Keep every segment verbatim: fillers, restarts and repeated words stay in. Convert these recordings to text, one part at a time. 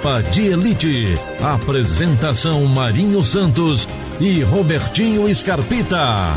Tropa de Elite. Apresentação Marinho Santos e Robertinho Scarpita.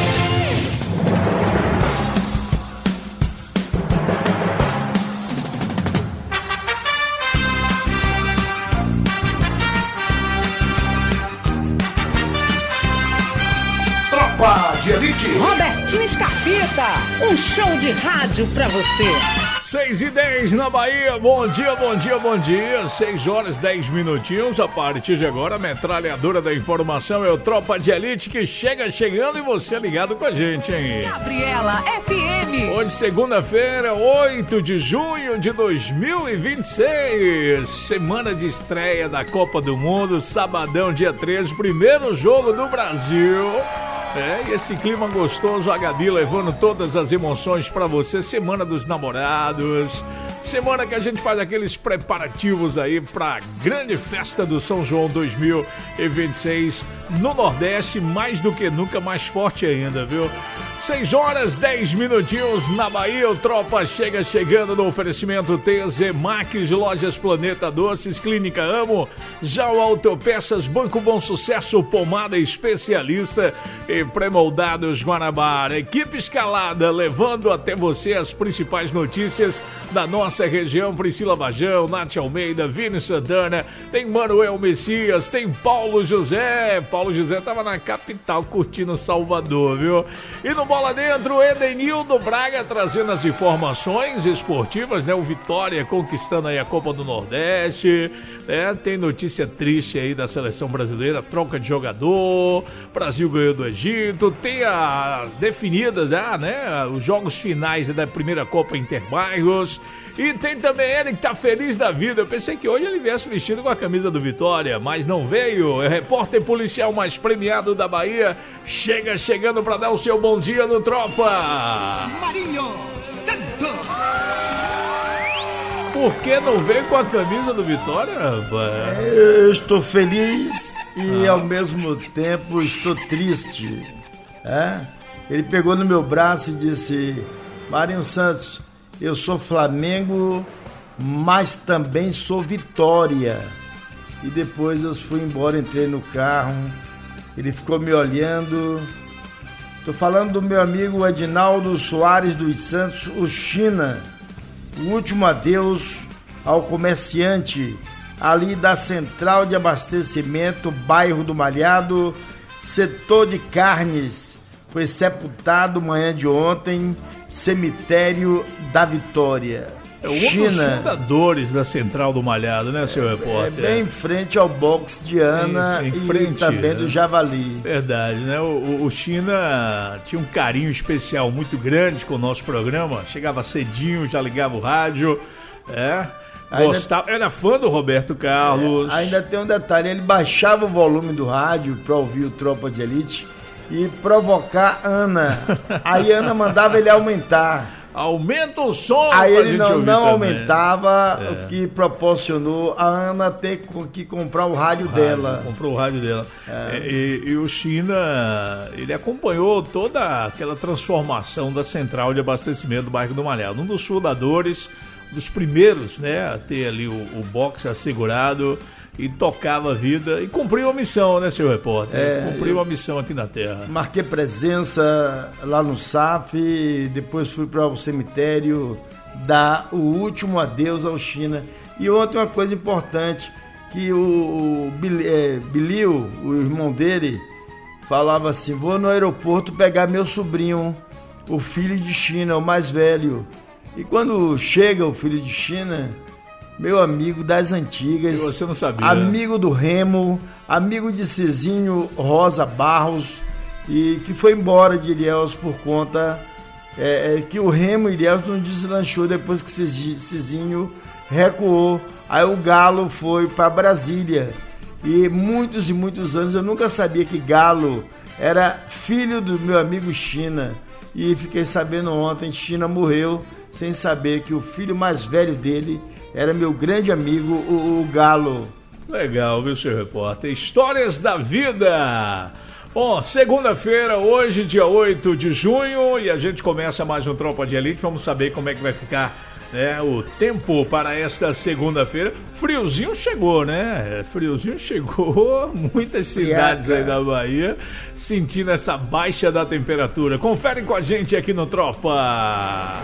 Tropa de Elite. Robertinho Scarpita, um show de rádio pra você. seis e dez na Bahia, bom dia, bom dia, bom dia. seis horas e dez minutinhos. A partir de agora, a metralhadora da informação é o Tropa de Elite que chega chegando e você ligado com a gente, hein? Gabriela F M. Hoje, segunda-feira, oito de junho de dois mil e vinte e seis. Semana de estreia da Copa do Mundo, sabadão, dia treze, primeiro jogo do Brasil. É, e esse clima gostoso, a Gabi levando todas as emoções pra você, semana dos namorados, semana que a gente faz aqueles preparativos aí pra grande festa do São João dois mil e vinte e seis no Nordeste, mais do que nunca, mais forte ainda, viu? seis horas, dez minutinhos na Bahia, o Tropa chega chegando no oferecimento T Z Max, Lojas Planeta Doces, Clínica Amo, Jau Autopeças, Banco Bom Sucesso, Pomada Especialista e Pré-Moldados Guanabara. Equipe escalada, levando até você as principais notícias da nossa região. Priscila Bajão, Nath Almeida, Vini Santana, tem Manuel Messias, tem Paulo José. Paulo José tava na capital curtindo Salvador, viu? E no Bola Dentro, Edenildo Braga trazendo as informações esportivas, né? O Vitória conquistando aí a Copa do Nordeste, né? Tem notícia triste aí da seleção brasileira, troca de jogador, Brasil ganhou do Egito, tem a definida já, né? Os jogos finais da primeira Copa Interbairros. E tem também ele que tá feliz da vida. Eu pensei que hoje ele viesse vestido com a camisa do Vitória, mas não veio. É o repórter policial mais premiado da Bahia. Chega chegando pra dar o seu bom dia no Tropa. Marinho Santos. Por que não veio com a camisa do Vitória, rapaz? Eu estou feliz e ah. ao mesmo tempo estou triste. É? Ele pegou no meu braço e disse: Marinho Santos, eu sou Flamengo, mas também sou Vitória. E depois eu fui embora, entrei no carro, ele ficou me olhando. Estou falando do meu amigo Edinaldo Soares dos Santos, o China. O último adeus ao comerciante ali da Central de Abastecimento, bairro do Malhado, setor de carnes. Foi sepultado manhã de ontem, cemitério da Vitória. É um China, dos fundadores da Central do Malhado, né, seu repórter? É bem em frente ao box de Ana, em, em frente, e também, né, do Javali. Verdade, né? O, o China tinha um carinho especial muito grande com o nosso programa. Chegava cedinho, já ligava o rádio, é... Gostava, ainda, era fã do Roberto Carlos. É, ainda tem um detalhe, ele baixava o volume do rádio para ouvir o Tropa de Elite e provocar Ana. Aí Ana mandava ele aumentar. Aumenta o som. Aí ele gente não, não aumentava, é. o que proporcionou a Ana ter que comprar o rádio, o rádio dela. Comprou o rádio dela. É. E, e o China, ele acompanhou toda aquela transformação da Central de Abastecimento do bairro do Malhado. Um dos fundadores, dos primeiros, né, a ter ali o, o boxe assegurado e tocava a vida e cumpriu a missão, né, seu repórter? É, cumpriu a missão aqui na Terra. Marquei presença lá no S A F, depois fui para o cemitério dar o último adeus ao China. E ontem uma coisa importante, que o, o é, Bilio, o irmão dele, falava assim: vou no aeroporto pegar meu sobrinho, o filho de China, o mais velho. E quando chega o filho de China, meu amigo das antigas, e você não sabia, amigo do Remo, amigo de Cizinho Rosa Barros, e que foi embora de Ilhéus por conta é, é, que o Remo e Ilhéus não deslanchou depois que Cizinho recuou. Aí o Galo foi para Brasília. E muitos e muitos anos eu nunca sabia que Galo era filho do meu amigo China. E fiquei sabendo ontem, China morreu sem saber que o filho mais velho dele era meu grande amigo, o, o Galo. Legal, viu, seu repórter? Histórias da vida. Bom, segunda-feira, hoje, dia oito de junho, e a gente começa mais um Tropa de Elite. Vamos saber como é que vai ficar né, o tempo para esta segunda-feira. Friozinho chegou, né? Friozinho chegou, muitas cidades aí da Bahia sentindo essa baixa da temperatura. Confere com a gente aqui no Tropa.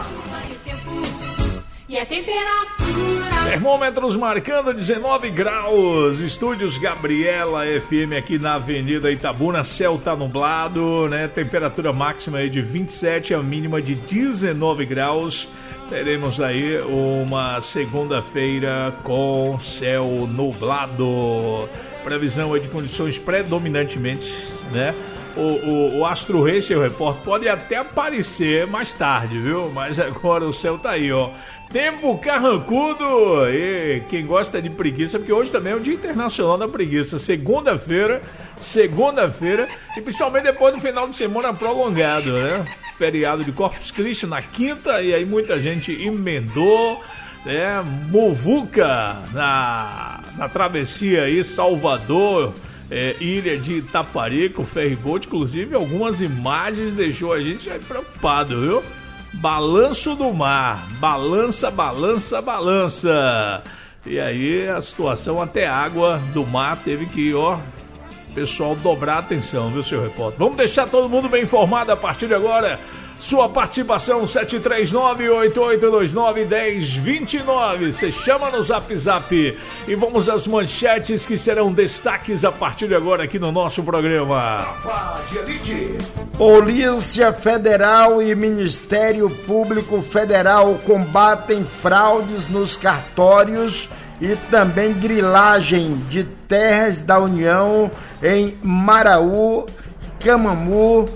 E a temperatura. Termômetros marcando dezenove graus. Estúdios Gabriela F M aqui na Avenida Itabuna. Céu tá nublado, né? Temperatura máxima aí de vinte e sete, a mínima de dezenove graus. Teremos aí uma segunda-feira com céu nublado. Previsão é de condições predominantemente, né? O, o, o Astro Rei, seu repórter, pode até aparecer mais tarde, viu? Mas agora o céu tá aí, ó. Tempo carrancudo. E quem gosta de preguiça, porque hoje também é o Dia Internacional da Preguiça. Segunda-feira, segunda-feira, e principalmente depois do final de semana prolongado, né? Feriado de Corpus Christi na quinta, e aí muita gente emendou, né? Muvuca na, na travessia aí, Salvador, é, ilha de Itaparica, o ferryboat, inclusive algumas imagens deixou a gente aí preocupado, viu? Balanço do mar, balança, balança, balança. E aí a situação, até água do mar teve que, ó, pessoal dobrar a atenção, viu, seu repórter? Vamos deixar todo mundo bem informado a partir de agora. Sua participação sete três nove, oito oito dois nove, um zero dois nove. Você chama no Zap Zap e vamos às manchetes que serão destaques a partir de agora aqui no nosso programa. Tropa de Elite. Polícia Federal e Ministério Público Federal combatem fraudes nos cartórios e também grilagem de terras da União em Maraú, Camamu,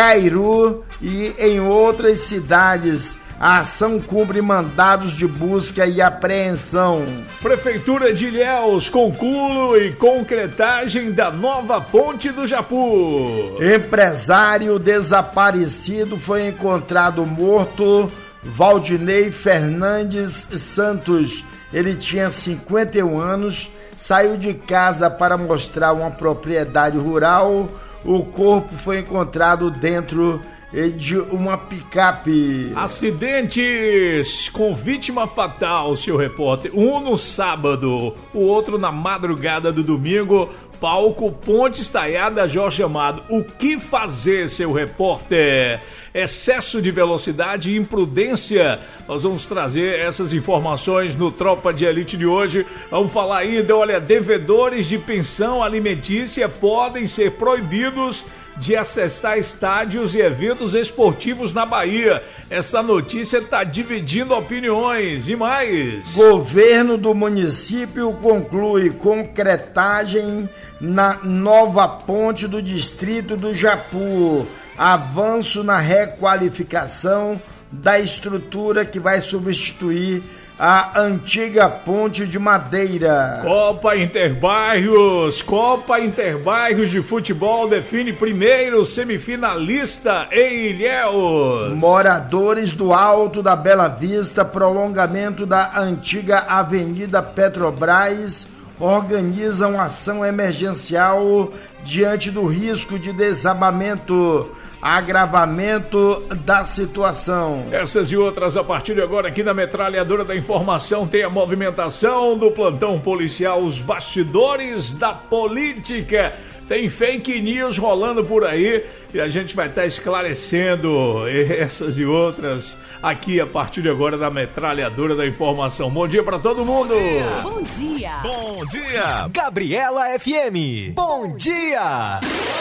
Cairu e em outras cidades. A ação cumpre mandados de busca e apreensão. Prefeitura de Ilhéus conclui concretagem da nova ponte do Japu. Empresário desaparecido foi encontrado morto. Valdinei Fernandes Santos. Ele tinha cinquenta e um anos, saiu de casa para mostrar uma propriedade rural. O corpo foi encontrado dentro de uma picape. Acidentes com vítima fatal, seu repórter. Um no sábado, o outro na madrugada do domingo. Palco Ponte Estaiada Jorge Amado. O que fazer, seu repórter? Excesso de velocidade e imprudência. Nós vamos trazer essas informações no Tropa de Elite de hoje. Vamos falar ainda, olha, devedores de pensão alimentícia podem ser proibidos de acessar estádios e eventos esportivos na Bahia. Essa notícia está dividindo opiniões. E mais? Governo do município conclui concretagem na nova ponte do distrito do Japu. Avanço na requalificação da estrutura que vai substituir a antiga ponte de madeira. Copa Interbairros, Copa Interbairros de futebol define primeiro semifinalista em Ilhéus. Moradores do Alto da Bela Vista, prolongamento da antiga Avenida Petrobras, organizam ação emergencial diante do risco de desabamento. Agravamento da situação. Essas e outras a partir de agora aqui na Metralhadora da Informação. Tem a movimentação do plantão policial, os bastidores da política. Tem fake news rolando por aí e a gente vai estar esclarecendo essas e outras aqui a partir de agora da Metralhadora da Informação. Bom dia pra todo mundo. Bom dia. Bom dia. Gabriela F M. Bom dia.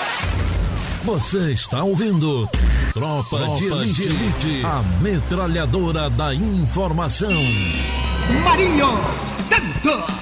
Você está ouvindo Tropa, Tropa de Elite, Elite, a Metralhadora da Informação. Marinho Santos.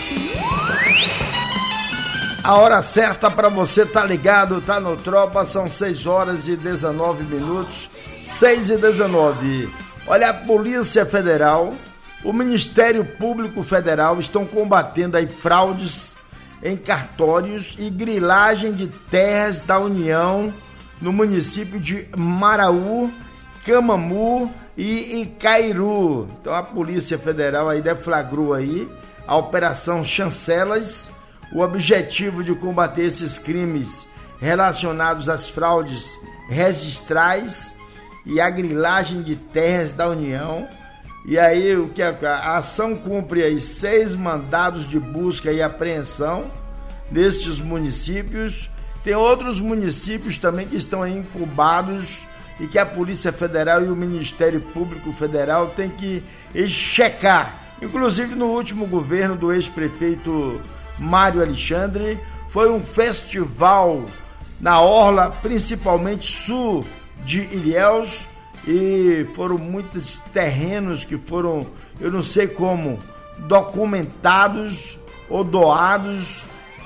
A hora certa para você tá ligado, tá no Tropa, são seis horas e dezenove minutos, seis e dezenove. Olha, a Polícia Federal, o Ministério Público Federal estão combatendo aí fraudes em cartórios e grilagem de terras da União no município de Maraú, Camamu e Icairu. Então a Polícia Federal aí deflagrou aí a Operação Chancelas. O objetivo de combater esses crimes relacionados às fraudes registrais e a grilagem de terras da União E aí o que a, a ação cumpre aí seis mandados de busca e apreensão nestes municípios. Tem outros municípios também que estão aí incubados e que a Polícia Federal e o Ministério Público Federal têm que checar. Inclusive no último governo do ex-prefeito Mário Alexandre, foi um festival na orla, principalmente sul de Ilhéus, e foram muitos terrenos que foram, eu não sei como, documentados ou doados,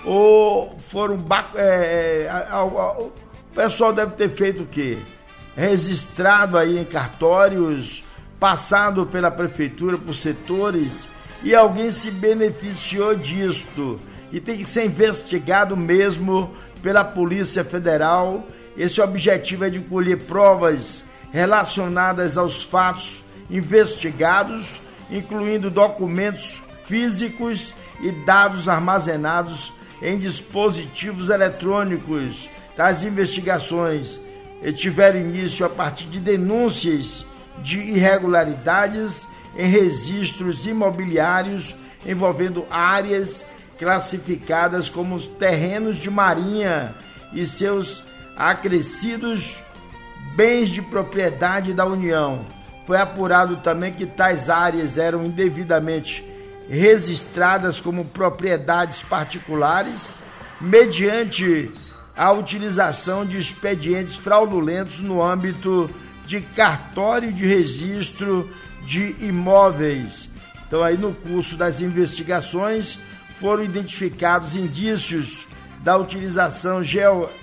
ou foram... É, é, o pessoal deve ter feito o quê? Registrado aí em cartórios, passado pela prefeitura, por setores, e alguém se beneficiou disto. E tem que ser investigado mesmo pela Polícia Federal. Esse objetivo é de colher provas relacionadas aos fatos investigados, incluindo documentos físicos e dados armazenados em dispositivos eletrônicos. As investigações tiveram início a partir de denúncias de irregularidades em registros imobiliários envolvendo áreas classificadas como terrenos de marinha e seus acrescidos bens de propriedade da União. Foi apurado também que tais áreas eram indevidamente registradas como propriedades particulares mediante a utilização de expedientes fraudulentos no âmbito de cartório de registro de imóveis. Então aí no curso das investigações foram identificados indícios da utilização de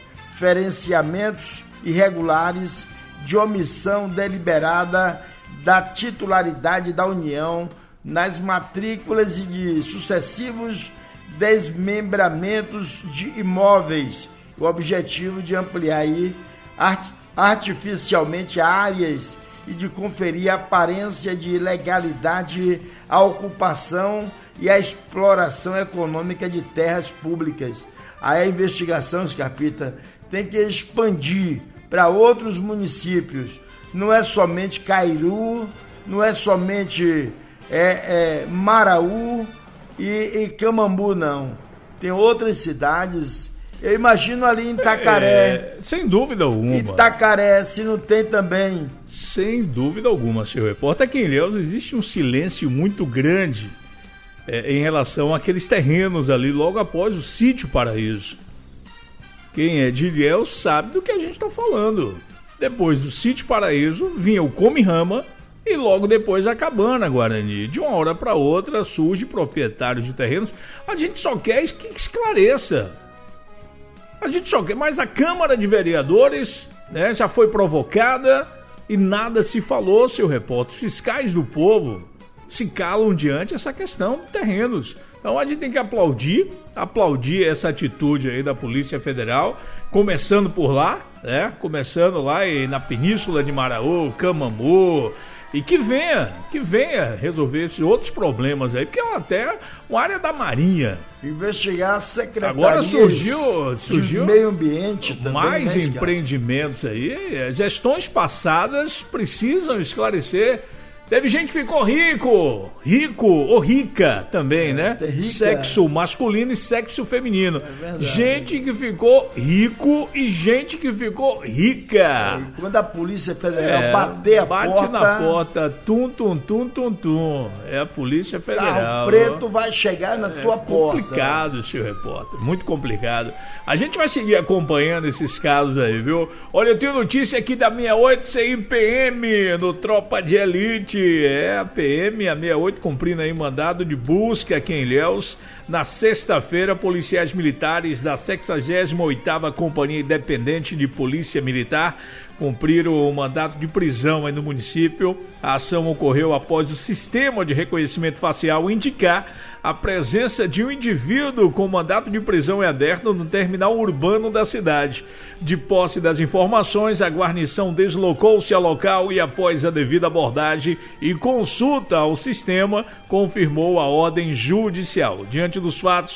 georreferenciamentos irregulares, de omissão deliberada da titularidade da União nas matrículas e de sucessivos desmembramentos de imóveis. O objetivo de ampliar aí art- artificialmente áreas e de conferir aparência de ilegalidade à ocupação e à exploração econômica de terras públicas. Aí a investigação, Scarpita, tem que expandir para outros municípios. Não é somente Cairu, não é somente é, é, Maraú e, e Camambu, não. Tem outras cidades. Eu imagino ali em Itacaré. É, sem dúvida alguma. Itacaré, se não tem também. Sem dúvida alguma, senhor repórter. Aqui em Ilhéus existe um silêncio muito grande é, em relação àqueles terrenos ali logo após o Sítio Paraíso. Quem é de Ilhéus sabe do que a gente está falando. Depois do Sítio Paraíso vinha o Come Rama e logo depois a Cabana Guarani. De uma hora para outra surge proprietários de terrenos. A gente só quer que esclareça. A gente só quer, mas a Câmara de Vereadores, né, já foi provocada e nada se falou, seu repórter. Os fiscais do povo se calam diante essa questão de terrenos. Então a gente tem que aplaudir, aplaudir essa atitude aí da Polícia Federal, começando por lá, né? Começando lá e na Península de Maraú, Camambu, e que venha, que venha resolver esses outros problemas aí, porque é até uma área da Marinha. Investigar a Secretaria Agora surgiu, surgiu de Meio Ambiente também. Mais né, empreendimentos aí, gestões passadas precisam esclarecer. Teve gente que ficou rico, rico ou rica também, é, né? Rica. Sexo masculino e sexo feminino. É gente que ficou rico e gente que ficou rica. É, e quando a Polícia Federal é, bater a bate porta... Bate na porta, tum, tum, tum, tum, tum. É a Polícia Federal. Carro preto vai chegar na é tua porta. Complicado, senhor repórter, muito complicado. A gente vai seguir acompanhando esses casos aí, viu? Olha, eu tenho notícia aqui da sessenta e oito C I P M, no Tropa de Elite. É, a P M, a sessenta e oito, cumprindo aí mandado de busca aqui em Ilhéus. Na sexta-feira, policiais militares da sexagésima oitava Companhia Independente de Polícia Militar cumpriram o mandato de prisão aí no município. A ação ocorreu após o sistema de reconhecimento facial indicar a presença de um indivíduo com mandato de prisão em aberto no terminal urbano da cidade. De posse das informações, a guarnição deslocou-se ao local e, após a devida abordagem e consulta ao sistema, confirmou a ordem judicial. Diante dos fatos,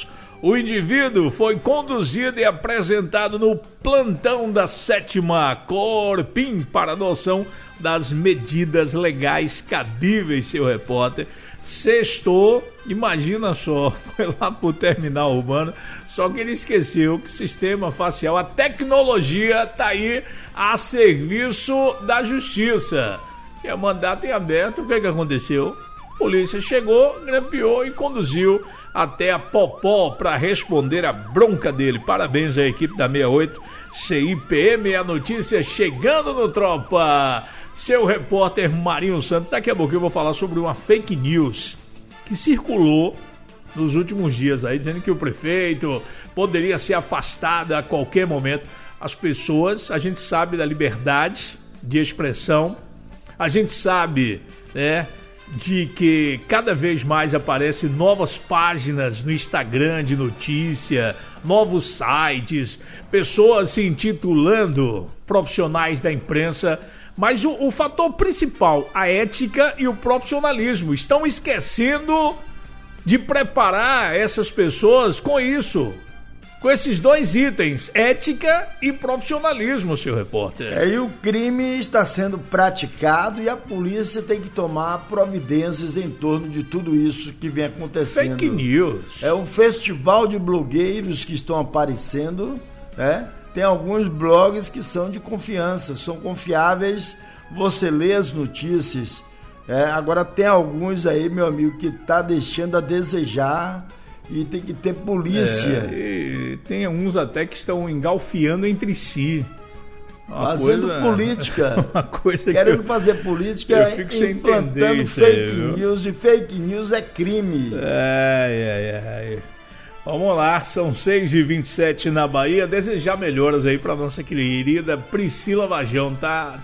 O indivíduo foi conduzido e apresentado no plantão da sétima Corpim para adoção das medidas legais cabíveis, seu repórter. Sextou, imagina só, foi lá pro terminal urbano, só que ele esqueceu que o sistema facial, a tecnologia tá aí a serviço da justiça. E a mandato em aberto, o que que aconteceu? A polícia chegou, grampeou e conduziu até a Popó para responder a bronca dele. Parabéns à equipe da sessenta e oito C I P M, a notícia chegando no Tropa. Seu repórter Marinho Santos, daqui a pouco eu vou falar sobre uma fake news que circulou nos últimos dias aí, dizendo que o prefeito poderia ser afastado a qualquer momento. As pessoas, a gente sabe da liberdade de expressão, a gente sabe, né, de que cada vez mais aparecem novas páginas no Instagram de notícia, novos sites, pessoas se intitulando profissionais da imprensa, mas o, o fator principal, a ética e o profissionalismo, estão esquecendo de preparar essas pessoas com isso, com esses dois itens, ética e profissionalismo, seu repórter. É, e o crime está sendo praticado e a polícia tem que tomar providências em torno de tudo isso que vem acontecendo. Fake news. É um festival de blogueiros que estão aparecendo, né? Tem alguns blogs que são de confiança, são confiáveis, você lê as notícias. É, agora tem alguns aí, meu amigo, que tá deixando a desejar e tem que ter polícia. É, e tem uns até que estão engalfiando entre si. Uma fazendo coisa, política. Uma coisa querendo que eu, fazer política, eu fico sem implantando entender fake aí, news, e fake news é crime. Ai, ai, ai. Vamos lá, são seis e vinte e sete na Bahia. Desejar melhoras aí pra nossa querida Priscila Vajão. Tá,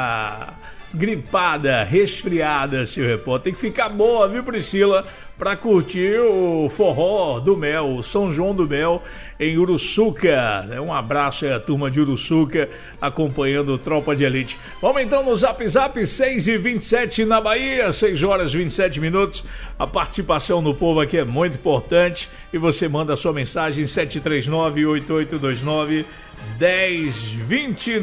tá gripada, resfriada, seu repórter. Tem que ficar boa, viu, Priscila? Pra curtir o forró do Mel, o São João do Mel em Uruçuca. Um abraço aí à turma de Uruçuca acompanhando o Tropa de Elite. Vamos então no Zap Zap, seis e vinte e sete na Bahia, seis horas e vinte e sete minutos. A participação do povo aqui é muito importante e você manda a sua mensagem sete três nove, oito oito dois nove, um zero dois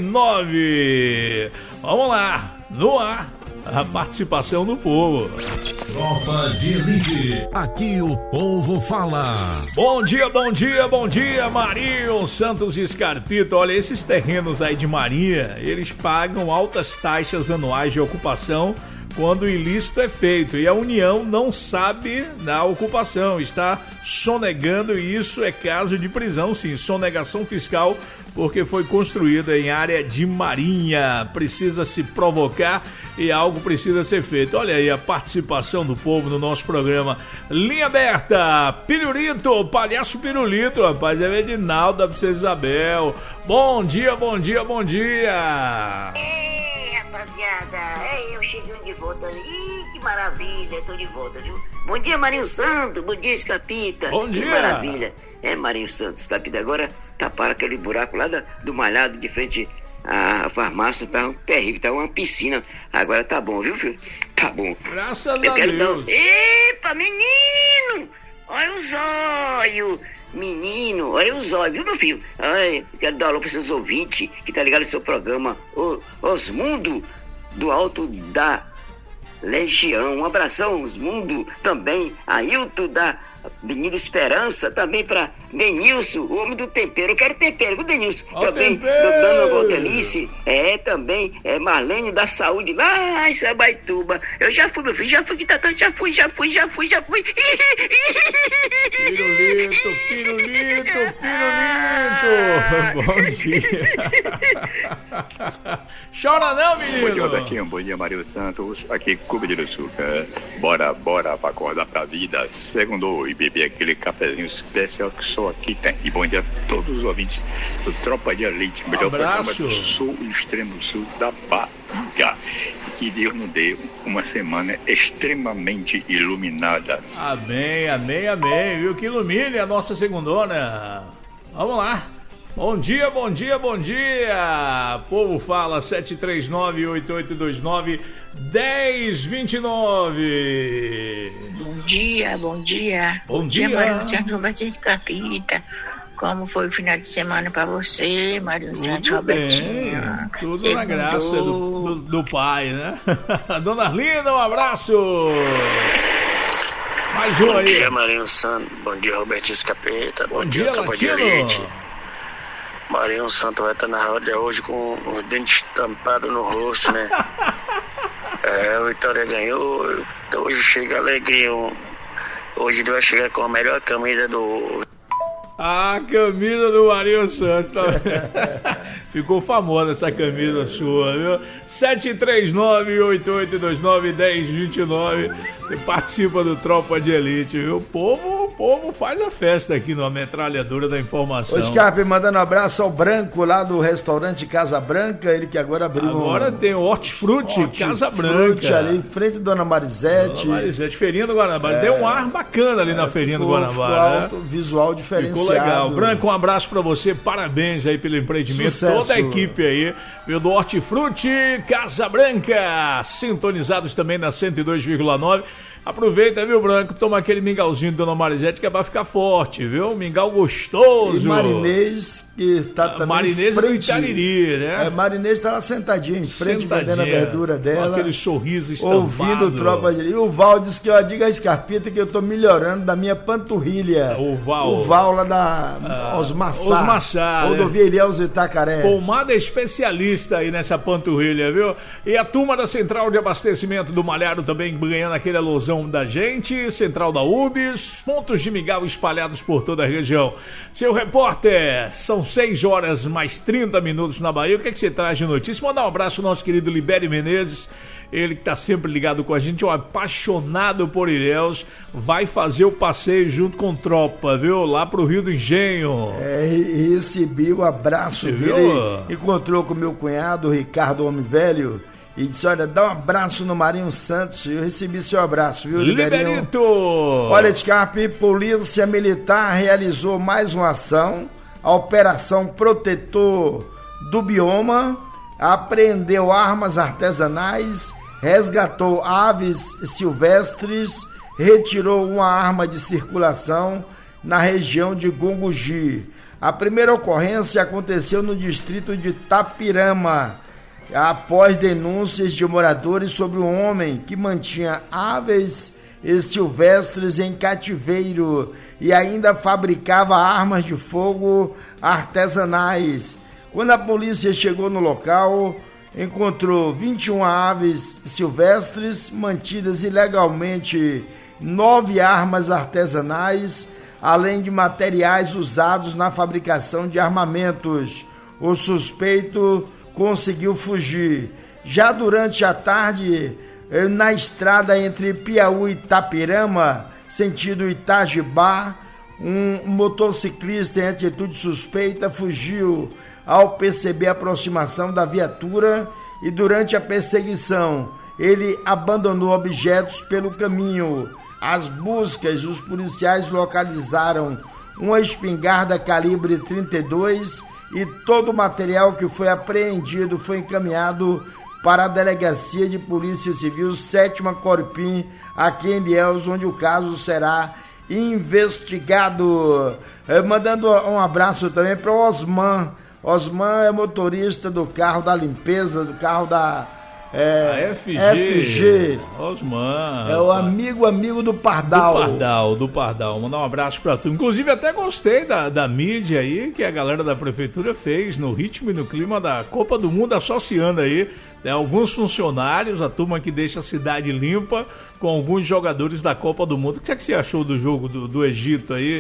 nove. Vamos lá, no ar, a participação do povo. Tropa de Elite, aqui o povo fala. Bom dia, bom dia, bom dia, Marinho Santos Scarpito. Olha, esses terrenos aí de Marinha, eles pagam altas taxas anuais de ocupação quando o ilícito é feito, e a União não sabe da ocupação, está sonegando, e isso é caso de prisão, sim, sonegação fiscal, porque foi construída em área de Marinha. Precisa se provocar e algo precisa ser feito. Olha aí a participação do povo no nosso programa. Linha aberta, Pirulito, palhaço Pirulito, rapaz, é o Edinaldo da Princesa Isabel. Bom dia, bom dia, bom dia. Ei, rapaziada, é eu chegando de volta. Ih, que maravilha, tô de volta, viu? Bom dia, Marinho Santos, bom dia, Escapita. Bom dia. Que maravilha. É, Marinho Santos, Escapita, agora taparam aquele buraco lá da, do malhado de frente à farmácia, tá terrível, tá uma piscina. Agora tá bom, viu, filho? Tá bom. Graças eu a quero Deus. Dar... Epa, menino! Olha o zóio! Menino, olha o zóio, viu, meu filho? Ai, quero dar alô para seus ouvintes que tá ligado no seu programa, o Osmundo, do Alto da Legião. Um abração, Osmundo, também, Ailton da Avenida Esperança, também para Denilson, o homem do tempero. Eu quero tempero, viu, Denilson? Ó, também, tempero. do Dama Valdelice, é, também, é Marlene da Saúde, lá em Sabaituba. Eu já fui, meu filho, já fui, já fui, já fui, já fui, já fui. Pirulito, pirulito, pirulito. Bom dia. Chora não, menino. Bom dia, Robertinho. Bom dia, Marinho Santos. Aqui, Cuba de Uruçuca. Bora, bora pra acordar pra vida. Segundo, e beber aquele cafezinho especial que só aqui tem. E bom dia a todos os ouvintes do Tropa de Elite, o melhor programa do sul e extremo sul da Bahia. Que Deus nos dê uma semana extremamente iluminada. Amém, amém, amém. Viu? Que ilumine a nossa segundona. Vamos lá. Bom dia, bom dia, bom dia. Povo fala sete três nove, oito oito dois nove, um zero dois nove. Bom dia, bom dia. Bom, bom dia, dia Mário Santos Robertinho Capita. Como foi o final de semana pra você, Mário Santos Robertinho? Tudo Segundo. Na graça do, do, do pai, né? Dona Arlinda, um abraço. Mais um bom aí. Bom dia, Marinho Santos. Bom dia, Robertinho Capeta. Bom, bom dia, dia Tropa de Elite. Marinho Santos vai estar na roda hoje com os dentes tampados no rosto, né? É, o Vitória ganhou. Então hoje chega a alegria. Hoje ele vai chegar com a melhor camisa do... A camisa do Marinho Santos. Ficou famosa essa camisa sua, viu? sete três nove, oito oito dois nove, um zero dois nove. Você participa do Tropa de Elite, viu? O povo, o povo faz a festa aqui na Metralhadora da Informação. O Scarpe mandando um abraço ao Branco lá do restaurante Casa Branca, ele que agora abriu. Agora um... tem o Hortifruti, Hortifruti Casa Branca. Ali em frente da Dona Marisete. Dona Marisete, Feirinha do Guanabara. É... Deu um ar bacana ali é, na Feirinha ficou, do Guanabara. Ficou alto, né? Visual diferenciado. Ficou legal. Branco, um abraço pra você, parabéns aí pelo empreendimento. Sucesso. Toda a equipe aí, viu, do Hortifruti Casa Branca, sintonizados também na cento e dois vírgula nove. Aproveita, viu, Branco? Toma aquele mingauzinho de Dona Marisete que é pra ficar forte, viu? Mingau gostoso. E Marinês, que tá também Marinês em frente. do Itariri, né? É, Marinês tá lá sentadinho em frente, Sentadinha, vendendo a verdura dela. Com aquele sorriso estampado. Ouvindo Tropa de... E o Val disse que eu digo a Scarpita que eu tô melhorando da minha panturrilha. O Val. O Val lá da ah, Osmaçá. Osmaçá. Rodovia Ilhéus Itacaré. Pomada especialista aí nessa panturrilha, viu? E a turma da Central de Abastecimento do Malharo também ganhando aquele alusão da gente, Central da U B S, pontos de mingau espalhados por toda a região. Seu repórter, são seis horas mais trinta minutos na Bahia. O que é que você traz de notícia? Mandar um abraço ao nosso querido Libério Menezes, ele que está sempre ligado com a gente, é um apaixonado por Ilhéus, vai fazer o passeio junto com tropa, viu? Lá pro Rio do Engenho. É, e recebi o abraço você dele, viu? Encontrou com meu cunhado, Ricardo Homem Velho, e disse, olha, dá um abraço no Marinho Santos. Eu recebi seu abraço, viu, Liberinho? Liberito! Olha, Scarpe, Polícia Militar realizou mais uma ação, a Operação Protetor do Bioma, apreendeu armas artesanais, resgatou aves silvestres, retirou uma arma de circulação na região de Gunguji. A primeira ocorrência aconteceu no distrito de Tapirama, após denúncias de moradores sobre um homem que mantinha aves silvestres em cativeiro e ainda fabricava armas de fogo artesanais. Quando a polícia chegou no local, encontrou vinte e uma aves silvestres mantidas ilegalmente, nove armas artesanais, além de materiais usados na fabricação de armamentos. O suspeito conseguiu fugir. Já durante a tarde, na estrada entre Piauí e Itapirama, sentido Itajibá, um motociclista em atitude suspeita fugiu ao perceber a aproximação da viatura e durante a perseguição ele abandonou objetos pelo caminho. As buscas, os policiais localizaram uma espingarda calibre trinta e dois e todo o material que foi apreendido foi encaminhado para a Delegacia de Polícia Civil sétima Corpim, aqui em Ilhéus, onde o caso será investigado. É, mandando um abraço também para o Osman. Osman é motorista do carro da limpeza, do carro da é, F G. F G. Osman. É o amigo, amigo do Pardal. Do Pardal, do Pardal. Mandar um abraço pra tu. Inclusive, até gostei da, da mídia aí, que a galera da prefeitura fez no ritmo e no clima da Copa do Mundo, associando aí, né, alguns funcionários, a turma que deixa a cidade limpa, com alguns jogadores da Copa do Mundo. O que é que você achou do jogo do, do Egito aí?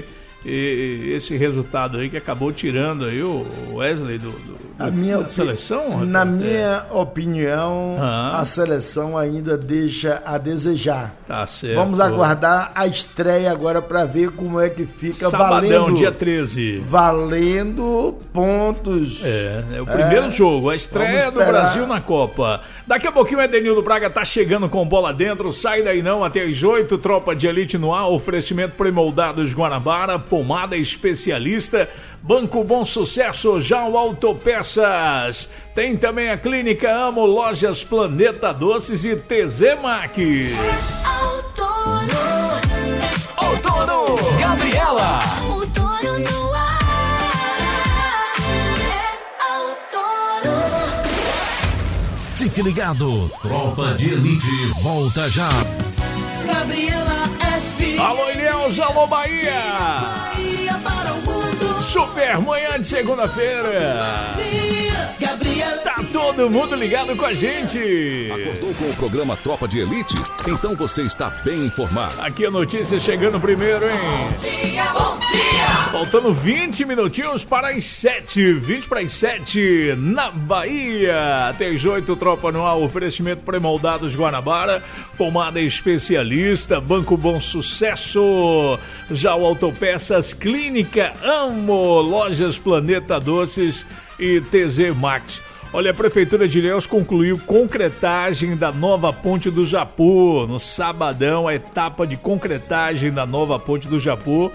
E esse resultado aí que acabou tirando aí o Wesley do, do, a minha da seleção? Na é. minha opinião, ah. a seleção ainda deixa a desejar. Tá certo. Vamos aguardar a estreia agora para ver como é que fica. Sabadão, valendo, dia treze. Valendo pontos. É, é o primeiro é. jogo, a estreia do Brasil na Copa. Daqui a pouquinho o Edenildo Braga tá chegando com bola dentro, sai daí não, até às oito, Tropa de Elite no ar, oferecimento pré-moldados Guanabara, pomada especialista, Banco Bom Sucesso, Jal Autopeças. Tem também a Clínica Amo, Lojas Planeta Doces e T Z Max. Outono, Gabriela. Outono no ar. É outono. Fique ligado, Tropa de Elite volta já. Gabriela F. Alô, Ilhéus, alô, Bahia. Bahia para o mundo. Super manhã de segunda-feira. Gabriela. Tá todo mundo ligado com a gente. Acordou com o programa Tropa de Elite? Então você está bem informado. Aqui a notícia chegando primeiro, hein? Bom dia, bom dia. Faltando vinte minutinhos para as sete. vinte para as sete na Bahia. T oito Tropa no ar, oferecimento pré-moldados Guanabara, pomada especialista, Banco Bom Sucesso, Jal Autopeças, Clínica Amo, Lojas Planeta Doces e T Z Max. Olha, a Prefeitura de Ilhéus concluiu concretagem da nova ponte do Japu. No sabadão, a etapa de concretagem da nova ponte do Japu.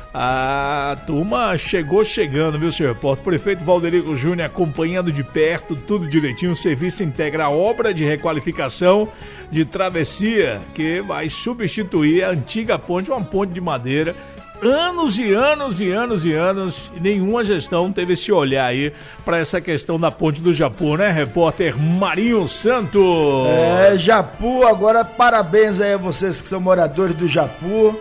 A turma chegou chegando, viu, senhor repórter? O prefeito Valderico Júnior acompanhando de perto, tudo direitinho. O serviço integra a obra de requalificação de travessia, que vai substituir a antiga ponte, uma ponte de madeira. Anos e anos e anos e anos, e nenhuma gestão teve esse olhar aí para essa questão da ponte do Japu, né, repórter Marinho Santos? É, Japu, agora parabéns aí a vocês que são moradores do Japu.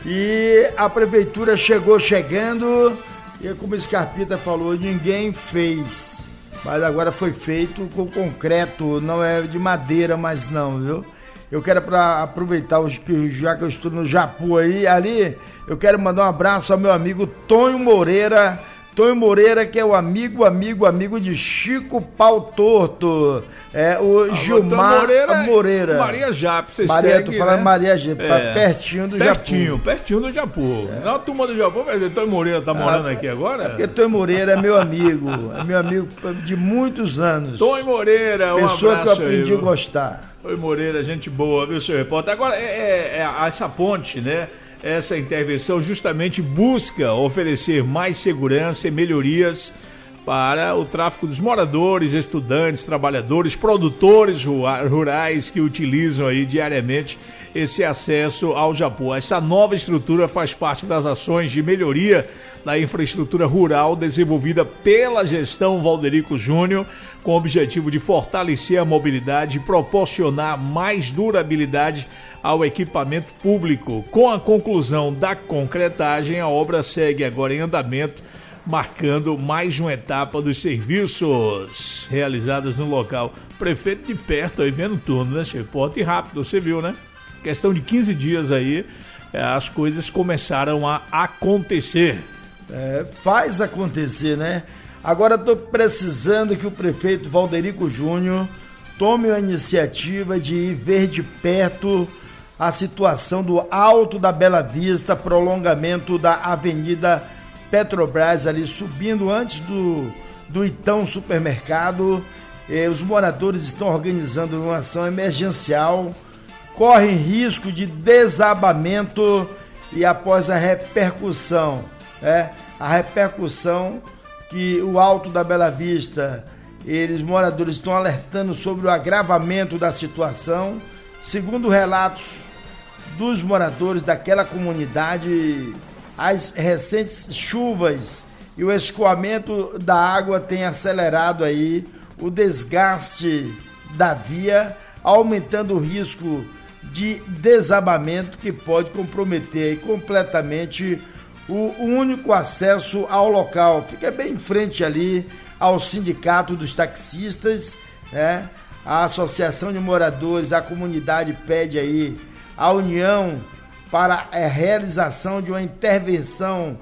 E a prefeitura chegou chegando, e como o Scarpita falou, ninguém fez. Mas agora foi feito com concreto, não é de madeira, mas não, viu? Eu quero pra aproveitar, já que eu estou no Japu aí, ali, eu quero mandar um abraço ao meu amigo Tonho Moreira. Tonho Moreira, que é o amigo, amigo, amigo de Chico Pau Torto. É o ah, Gilmar Moreira. Moreira. Maria Jape, você Maria, segue, tô falando né? Maria Jape, é. pertinho do pertinho, Japu. Pertinho do Japu. É. Não a turma do Japu, mas Tonho Moreira tá morando ah, aqui agora? É porque Tonho Moreira é meu amigo, é meu amigo de muitos anos. Tonho Moreira, um Pessoa abraço que eu aprendi aí, a gostar. Tonho Moreira, gente boa, viu, senhor repórter? Agora, é, é, é, essa ponte, né? Essa intervenção justamente busca oferecer mais segurança e melhorias para o tráfego dos moradores, estudantes, trabalhadores, produtores rurais que utilizam aí diariamente esse acesso ao Japu. Essa nova estrutura faz parte das ações de melhoria da infraestrutura rural desenvolvida pela gestão Valderico Júnior, com o objetivo de fortalecer a mobilidade e proporcionar mais durabilidade ao equipamento público. Com a conclusão da concretagem, a obra segue agora em andamento, marcando mais uma etapa dos serviços realizados no local. Prefeito de perto aí, vendo tudo, né, repórter? E rápido, você viu, né? Questão de quinze dias aí, as coisas começaram a acontecer. É, faz acontecer, né? Agora estou precisando que o prefeito Valderico Júnior tome a iniciativa de ir ver de perto a situação do Alto da Bela Vista, prolongamento da Avenida Petrobras, ali subindo antes do, do Itão Supermercado. Eh, os moradores estão organizando uma ação emergencial, correm risco de desabamento e após a repercussão, é, a repercussão que o Alto da Bela Vista, eles moradores estão alertando sobre o agravamento da situação. Segundo relatos dos moradores daquela comunidade, as recentes chuvas e o escoamento da água têm acelerado aí o desgaste da via, aumentando o risco de desabamento que pode comprometer completamente o único acesso ao local. Fica bem em frente ali ao sindicato dos taxistas, né? A associação de moradores, a comunidade pede aí a união para a realização de uma intervenção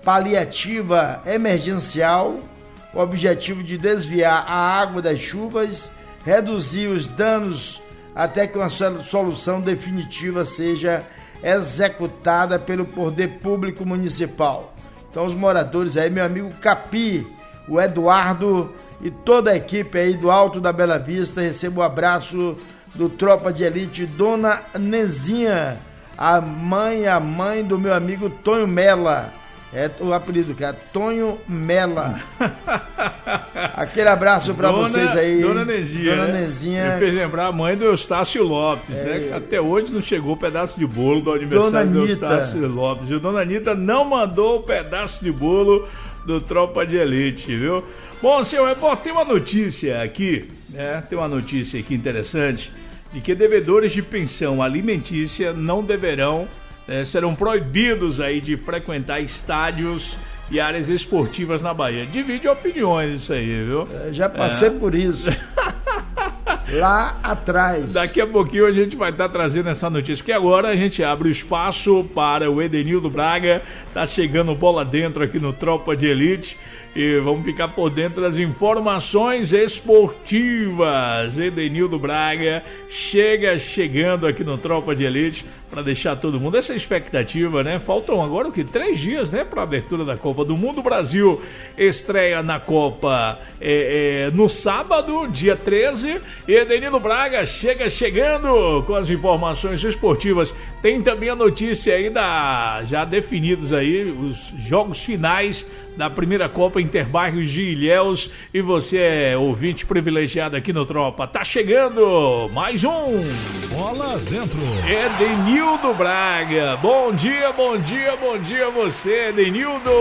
paliativa emergencial, com o objetivo de desviar a água das chuvas, reduzir os danos até que uma solução definitiva seja executada pelo poder público municipal. Então os moradores aí, meu amigo Capi, o Eduardo e toda a equipe aí do Alto da Bela Vista, recebo um abraço do Tropa de Elite, Dona Nezinha, a mãe, a mãe do meu amigo Tonho Mela, É o apelido que é Tonho Mela. Aquele abraço pra Dona, vocês aí. Dona Nezinha. Dona né? Nezinha. Me fez lembrar a mãe do Eustácio Lopes, É. né? Até hoje não chegou o pedaço de bolo do aniversário Dona do Anitta. Eustácio Lopes. E a Dona Anitta não mandou o pedaço de bolo do Tropa de Elite, viu? Bom, senhor repórter, tem uma notícia aqui, né? Tem uma notícia aqui interessante, de que devedores de pensão alimentícia não deverão, eh, serão proibidos aí de frequentar estádios e áreas esportivas na Bahia. Divide opiniões isso aí, viu? Eu já passei É. por isso. Lá atrás. Daqui a pouquinho a gente vai estar trazendo essa notícia, porque agora a gente abre o espaço para o Edenildo Braga, tá chegando bola dentro aqui no Tropa de Elite, e vamos ficar por dentro das informações esportivas. Edenildo Braga chega chegando aqui no Tropa de Elite para deixar todo mundo essa expectativa, né? Faltam agora o que? Três dias, né? Para a abertura da Copa do Mundo. O Brasil estreia na Copa é, é, no sábado, dia treze. E Edenildo Braga chega chegando com as informações esportivas. Tem também a notícia aí da já definidos aí os jogos finais da primeira Copa Interbairros de Ilhéus, e você é ouvinte privilegiado aqui no Tropa. Tá chegando mais um Bola Dentro. Edenildo Braga. Bom dia, bom dia, bom dia a você, Edenildo.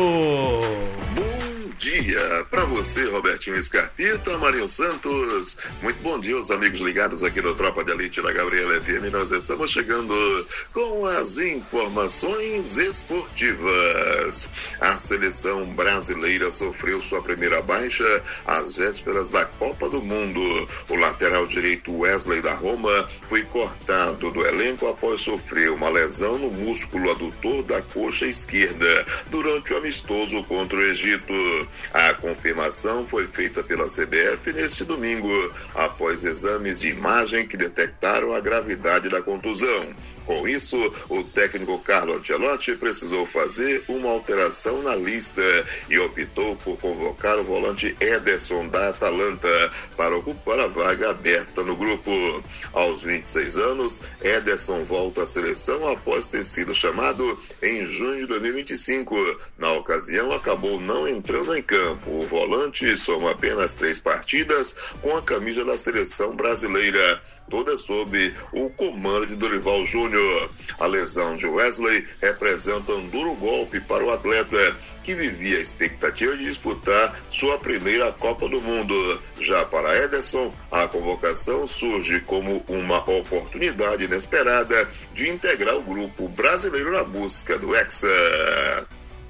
Bom dia para você, Robertinho Scarpita, Marinho Santos. Muito bom dia aos amigos ligados aqui no Tropa de Elite da Gabriela F M. Nós estamos chegando com as informações esportivas. A seleção brasileira sofreu sua primeira baixa às vésperas da Copa do Mundo. O lateral direito Wesley da Roma foi cortado do elenco após sofrer uma lesão no músculo adutor da coxa esquerda durante o amistoso contra o Egito. A confirmação foi feita pela C B F neste domingo, após exames de imagem que detectaram a gravidade da contusão. Com isso, o técnico Carlo Ancelotti precisou fazer uma alteração na lista e optou por convocar o volante Ederson da Atalanta para ocupar a vaga aberta no grupo. Aos vinte e seis anos, Ederson volta à seleção após ter sido chamado em junho de dois mil e vinte e cinco. Na ocasião, acabou não entrando em campo. O volante soma apenas três partidas com a camisa da seleção brasileira, toda sob o comando de Dorival Júnior. A lesão de Wesley representa um duro golpe para o atleta, que vivia a expectativa de disputar sua primeira Copa do Mundo. Já para Ederson, a convocação surge como uma oportunidade inesperada de integrar o grupo brasileiro na busca do Hexa.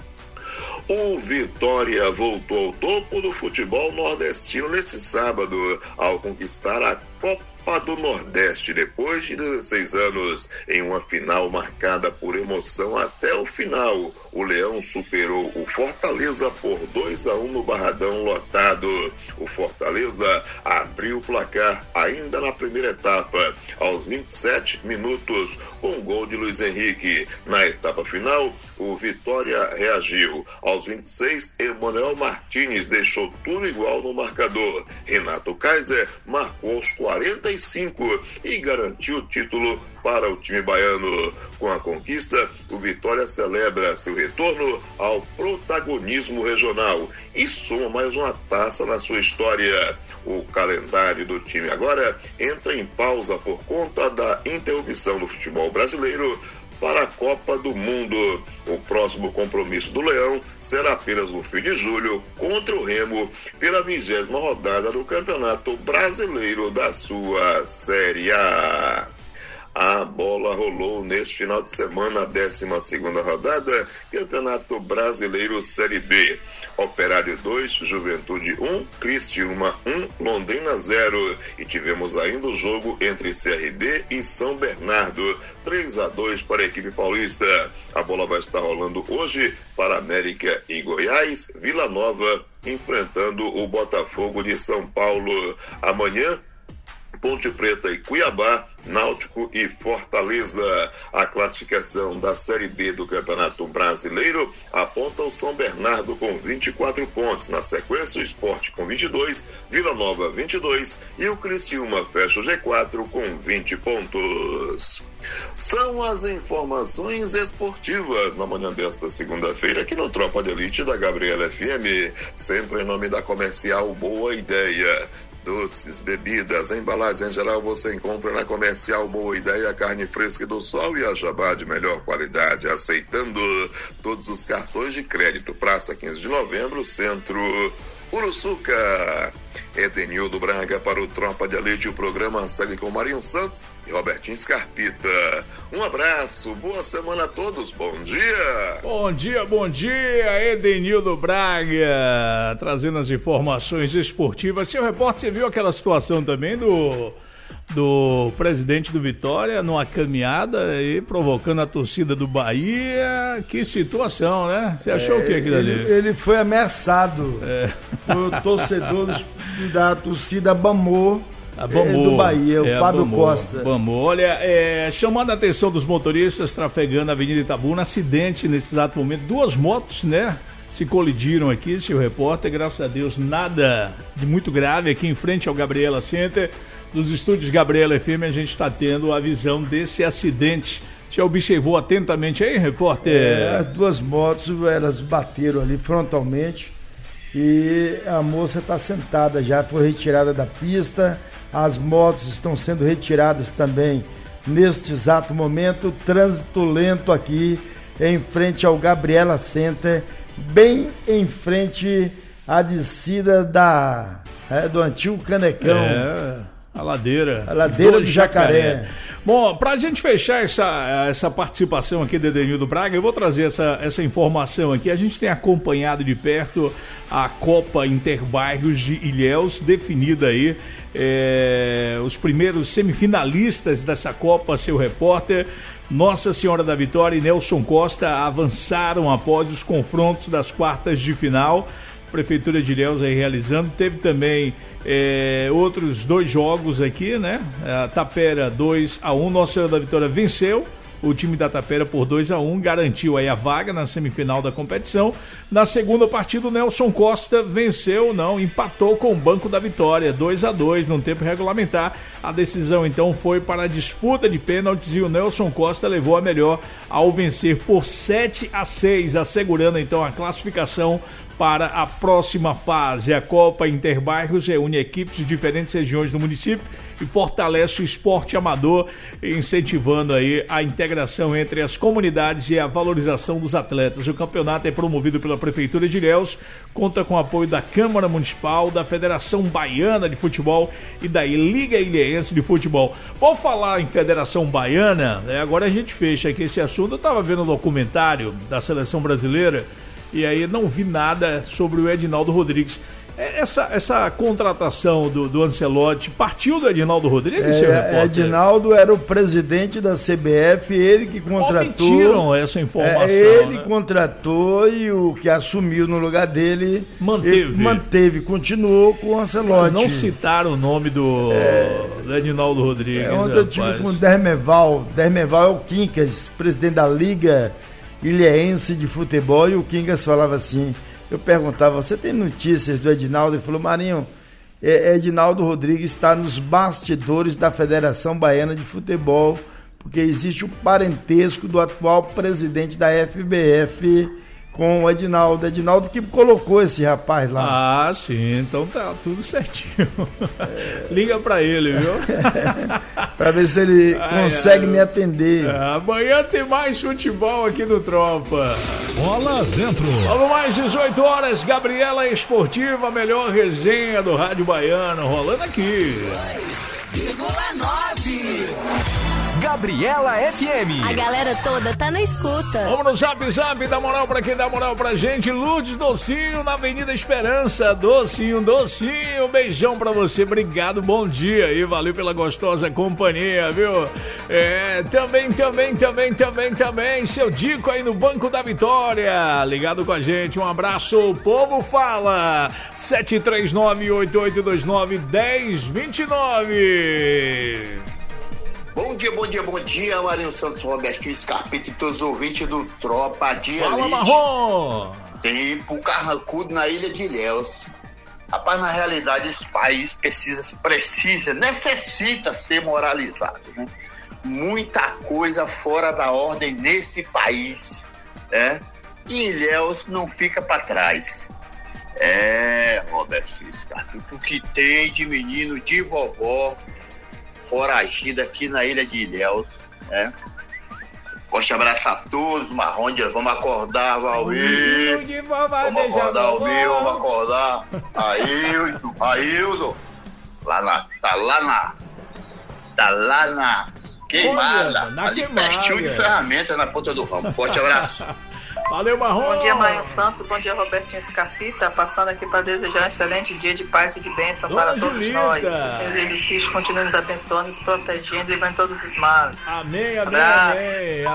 O Vitória voltou ao topo do futebol nordestino neste sábado, ao conquistar a Copa do Nordeste depois de dezesseis anos, em uma final marcada por emoção até o final. O Leão superou o Fortaleza por dois a um no Barradão lotado. O Fortaleza abriu o placar ainda na primeira etapa, aos vinte e sete minutos, com gol de Luiz Henrique. Na etapa final, o Vitória reagiu. Aos vinte e seis, Emanuel Martínez deixou tudo igual no marcador. Renato Kaiser marcou aos quarenta e cinco e garantiu o título para o time baiano. Com a conquista, o Vitória celebra seu retorno ao protagonismo regional e soma mais uma taça na sua história. O calendário do time agora entra em pausa por conta da interrupção do futebol brasileiro para a Copa do Mundo. O próximo compromisso do Leão será apenas no fim de julho contra o Remo pela vigésima rodada do Campeonato Brasileiro da sua Série A. A bola rolou neste final de semana, a décima segunda rodada, Campeonato Brasileiro Série B. Operário dois, Juventude um, Criciúma um, Londrina zero. E tivemos ainda o jogo entre C R B e São Bernardo, três a dois para a equipe paulista. A bola vai estar rolando hoje para América e Goiás, Vila Nova enfrentando o Botafogo de São Paulo. Amanhã, Ponte Preta e Cuiabá, Náutico e Fortaleza. A classificação da Série B do Campeonato Brasileiro aponta o São Bernardo com vinte e quatro pontos. Na sequência, o Sport com vinte e dois, Vila Nova vinte e dois e o Criciúma fecha o G quatro com vinte pontos. São as informações esportivas na manhã desta segunda-feira aqui no Tropa de Elite da Gabriela F M, sempre em nome da Comercial Boa Ideia. Doces, bebidas, embalagens em geral você encontra na Comercial Boa Ideia, carne fresca do sol e a jabá de melhor qualidade, aceitando todos os cartões de crédito. Praça quinze de novembro, Centro Uruçuca. Edenildo Braga para o Tropa de Elite. O programa segue com Marinho Santos e Robertinho Scarpita. Um abraço, boa semana a todos, bom dia. Bom dia, bom dia, Edenildo Braga, trazendo as informações esportivas. Seu repórter, você viu aquela situação também do... do presidente do Vitória numa caminhada e provocando a torcida do Bahia? Que situação, né? Você achou é, o que aquilo ali? Ele, ele foi ameaçado é. por torcedores da torcida Bamô, a Bamô, do Bahia, o é, Fábio Bamô, Costa. Bamô. Olha, é, chamando a atenção dos motoristas trafegando a Avenida Itabuna, acidente nesse exato momento, duas motos, né? Se colidiram aqui, seu repórter, graças a Deus, nada de muito grave aqui em frente ao Gabriela Center. Dos estúdios Gabriela F M, a gente está tendo a visão desse acidente. Você observou atentamente aí, repórter? É, as duas motos, elas bateram ali frontalmente e a moça está sentada já, foi retirada da pista. As motos estão sendo retiradas também neste exato momento. Trânsito lento aqui em frente ao Gabriela Center, bem em frente à descida da, é, do antigo Canecão. É. A ladeira. A ladeira do de Jacaré. Jacaré. Bom, pra gente fechar essa, essa participação aqui do Edenildo Braga, eu vou trazer essa, essa informação aqui. A gente tem acompanhado de perto a Copa Interbairros de Ilhéus, definida aí é, os primeiros semifinalistas dessa Copa, seu repórter. Nossa Senhora da Vitória e Nelson Costa avançaram após os confrontos das quartas de final. Prefeitura de Ilhéus aí realizando. Teve também é, outros dois jogos aqui, né? A Tapera dois a um, Nossa Senhora da Vitória venceu o time da Tapera por dois a um, garantiu aí a vaga na semifinal da competição. Na segunda partida, o Nelson Costa venceu, não, empatou com o Banco da Vitória, dois a dois no tempo regulamentar. A decisão então foi para a disputa de pênaltis e o Nelson Costa levou a melhor ao vencer por sete a seis, assegurando então a classificação para a próxima fase. A Copa Interbairros reúne equipes de diferentes regiões do município e fortalece o esporte amador, incentivando aí a integração entre as comunidades e a valorização dos atletas. O campeonato é promovido pela Prefeitura de Ilhéus, conta com o apoio da Câmara Municipal, da Federação Baiana de Futebol e da Liga Ilhéense de Futebol. Vou falar em Federação Baiana, né? Agora a gente fecha aqui esse assunto. Eu estava vendo um documentário da Seleção Brasileira e aí não vi nada sobre o Edinaldo Rodrigues. Essa, essa contratação do, do Ancelotti partiu do Edinaldo Rodrigues, é, seu repórter? Edinaldo era o presidente da C B F, ele que contratou. Mentiram essa informação. É, ele né? contratou e o que assumiu no lugar dele manteve, manteve continuou com o Ancelotti. Mas não citaram o nome do, é, do Edinaldo Rodrigues. É onde eu tive com o Dermeval. Dermeval é o Quincas, presidente da Liga Ilhéense de Futebol, e o Quincas falava assim. Eu perguntava, você tem notícias do Edinaldo? Ele falou, Marinho, é, Edinaldo Rodrigues está nos bastidores da Federação Baiana de Futebol, porque existe o parentesco do atual presidente da F B F com o Edinaldo. Edinaldo que colocou esse rapaz lá. Ah, sim, então tá tudo certinho. É... Liga pra ele, viu? Pra ver se ele ai, consegue ai, me atender. Amanhã tem mais futebol aqui no Tropa. Bola dentro. Logo mais dezoito horas, Gabriela Esportiva, a melhor resenha do Rádio Baiano, rolando aqui. nove Gabriela F M. A galera toda tá na escuta. Vamos no Zap Zap, dá moral pra quem dá moral pra gente. Lourdes Docinho, na Avenida Esperança. Docinho, docinho, beijão pra você, obrigado, bom dia e valeu pela gostosa companhia, viu? É, também, também, também, também, também, seu Dico aí no Banco da Vitória, ligado com a gente, um abraço, o povo fala, sete três nove, oito oito dois nove, um zero dois nove. Bom dia, bom dia, bom dia, Marinho Santos, Robertinho Scarpeta e todos os ouvintes do Tropa de Elite. Fala, Marrom! Tempo carrancudo na Ilha de Ilhéus. Rapaz, na realidade, esse país precisa, precisa, necessita ser moralizado, né? Muita coisa fora da ordem nesse país, né? E Ilhéus não fica para trás. É, Robertinho Scarpeta, o que tem de menino de vovó foragido aqui na Ilha de Ilhéus, né? Forte abraço a todos, Marrondia, vamos acordar, Valmir, vamos acordar, Valmir, vamos acordar, Aildo, Aildo, lá na, tá lá na, tá lá na queimada, na ali queimada. pertinho de ferramenta na ponta do ramo, forte abraço. Valeu, Marrom. Bom dia, Marinho Santos. Bom dia, Robertinho Scarpeta. Passando aqui para desejar um excelente dia de paz e de bênção Dona para todos Julita. Nós. Que o Senhor Jesus Cristo continue nos abençoando, nos protegendo e livrando todos os males. Amém, amém, Abraço. amém,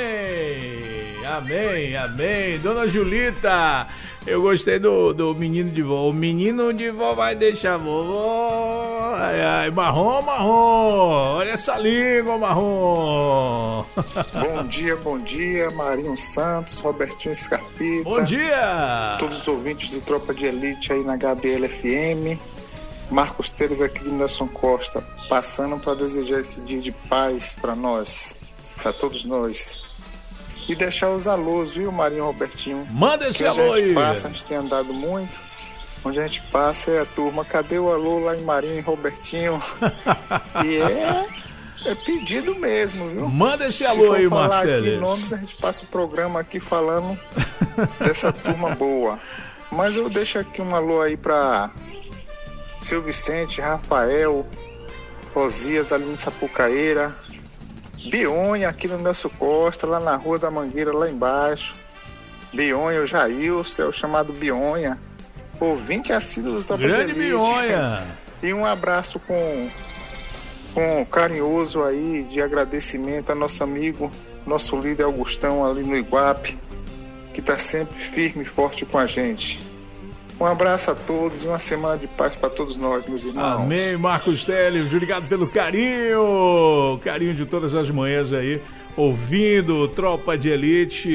amém, amém, amém. Dona Julita, eu gostei do, do menino de vó. O menino de vó vai deixar vovó. Ai, ai, Marrom, Marrom. Olha essa língua, Marrom. Bom dia, bom dia, Marinho Santos, Robertinho Scarpeta. Bom dia! Todos os ouvintes do Tropa de Elite aí na Gabriela F M. Marcos Teles aqui de Nelson Costa, passando para desejar esse dia de paz para nós, para todos nós. E deixar os alôs, viu, Marinho e Robertinho? Manda esse que alô a gente aí. passa, a gente tem andado muito. Onde a gente passa é a turma, cadê o alô lá em Marinho e Robertinho? E é... É pedido mesmo, viu? Manda esse alô aí, Marcelo. Se for falar aqui nomes, a gente passa o programa aqui falando dessa turma boa. Mas eu deixo aqui um alô aí pra Seu Vicente, Rafael, Rosias, ali em Sapucaíra, Bionha, aqui no Nelson Costa, lá na Rua da Mangueira, lá embaixo. Bionha, o Jailson, é o chamado Bionha. Ouvinte assíduo do Tropa de Elite. Grande Bionha. E um abraço com... com carinhoso aí de agradecimento a nosso amigo, nosso líder Augustão ali no Iguape, que está sempre firme e forte com a gente. Um abraço a todos e uma semana de paz para todos nós, meus irmãos. Amém, Marcos Teles, obrigado pelo carinho, carinho de todas as manhãs aí, ouvindo Tropa de Elite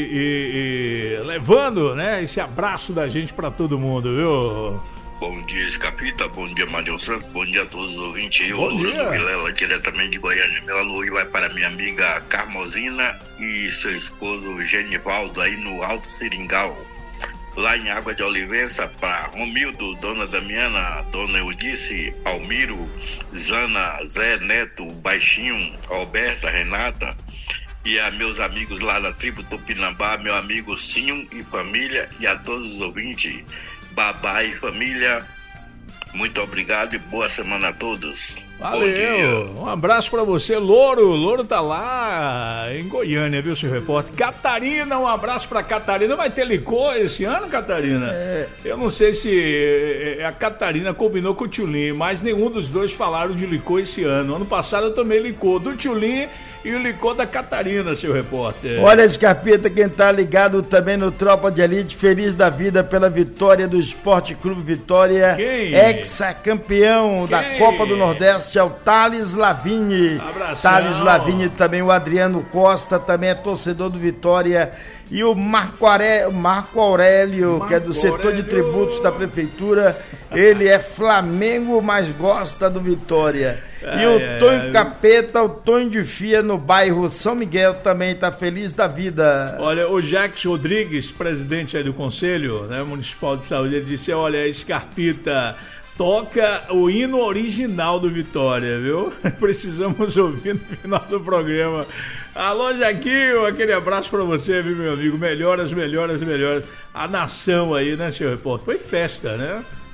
e, e levando, né, esse abraço da gente para todo mundo, viu? Bom dia, Escapita. Bom dia, Marinho Santos. Bom dia a todos os ouvintes aí. O Bom Louro dia. do Vilela, diretamente de Goiânia. Meu alô vai para minha amiga Carmosina e seu esposo Genivaldo, aí no Alto Seringal. Lá em Água de Olivença, para Romildo, Dona Damiana, Dona Eudice, Almiro, Zana, Zé, Neto, Baixinho, Alberta, Renata. E a meus amigos lá da tribo Tupinambá, meu amigo Sinho e família, e a todos os ouvintes. Babá e família, muito obrigado e boa semana a todos. Valeu, um abraço pra você, Louro. Louro tá lá em Goiânia, viu, seu repórter? Catarina, um abraço pra Catarina. Vai ter licor esse ano, Catarina? É. Eu não sei se a Catarina combinou com o Tchulin, mas nenhum dos dois falaram de licor esse ano. Ano passado eu tomei licor do Tchulin e o licor da Catarina, seu repórter. Olha, Escarpeta, quem tá ligado também no Tropa de Elite, feliz da vida pela vitória do Esporte Clube Vitória. Quem? Ex-campeão da Copa do Nordeste, é o Thales Lavigne. Abração. Thales Lavigne, também o Adriano Costa, também é torcedor do Vitória. E o Marco, Are... Marco Aurélio, Marco que é do setor Aurélio. de tributos da Prefeitura, ele é Flamengo, mas gosta do Vitória. Ai, e o ai, Tonho ai. Capeta, o Tonho de Fia, no bairro São Miguel, também está feliz da vida. Olha, o Jacques Rodrigues, presidente aí do Conselho, né, Municipal de Saúde, ele disse, olha, Escarpita, toca o hino original do Vitória, viu? Precisamos ouvir no final do programa. Alô, Jaquinho, aquele abraço pra você, viu, meu amigo? Melhoras, melhoras, melhoras. A nação aí, né, seu repórter? Foi festa, né?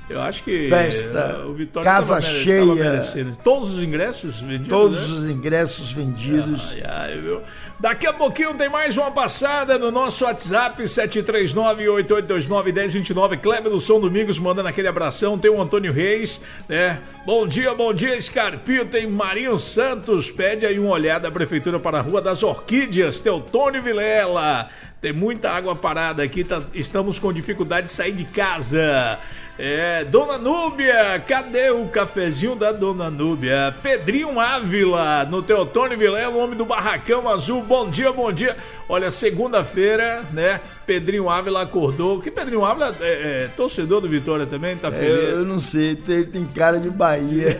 Eu acho que festa, o Vitória casa tava, cheia. tava merecendo. Todos os ingressos vendidos? Todos né? os ingressos vendidos. Ai, ai, viu? Daqui a pouquinho tem mais uma passada no nosso WhatsApp, sete três nove, oito oito dois nove, um zero dois nove. Kleber do São Domingos mandando aquele abração. Tem o Antônio Reis, né? Bom dia, bom dia, Scarpio. Tem Marinho Santos. Pede aí uma olhada da Prefeitura para a Rua das Orquídeas. Teotônio Vilela. Tem muita água parada aqui. Tá, estamos com dificuldade de sair de casa. É, Dona Núbia, cadê o cafezinho da Dona Núbia? Pedrinho Ávila, no Teotônio Vilela, o homem do Barracão Azul. Bom dia, bom dia. Olha, segunda-feira, né? Pedrinho Ávila acordou. Que Pedrinho Ávila é, é torcedor do Vitória também, tá feliz? É, eu não sei, ele tem cara de Bahia.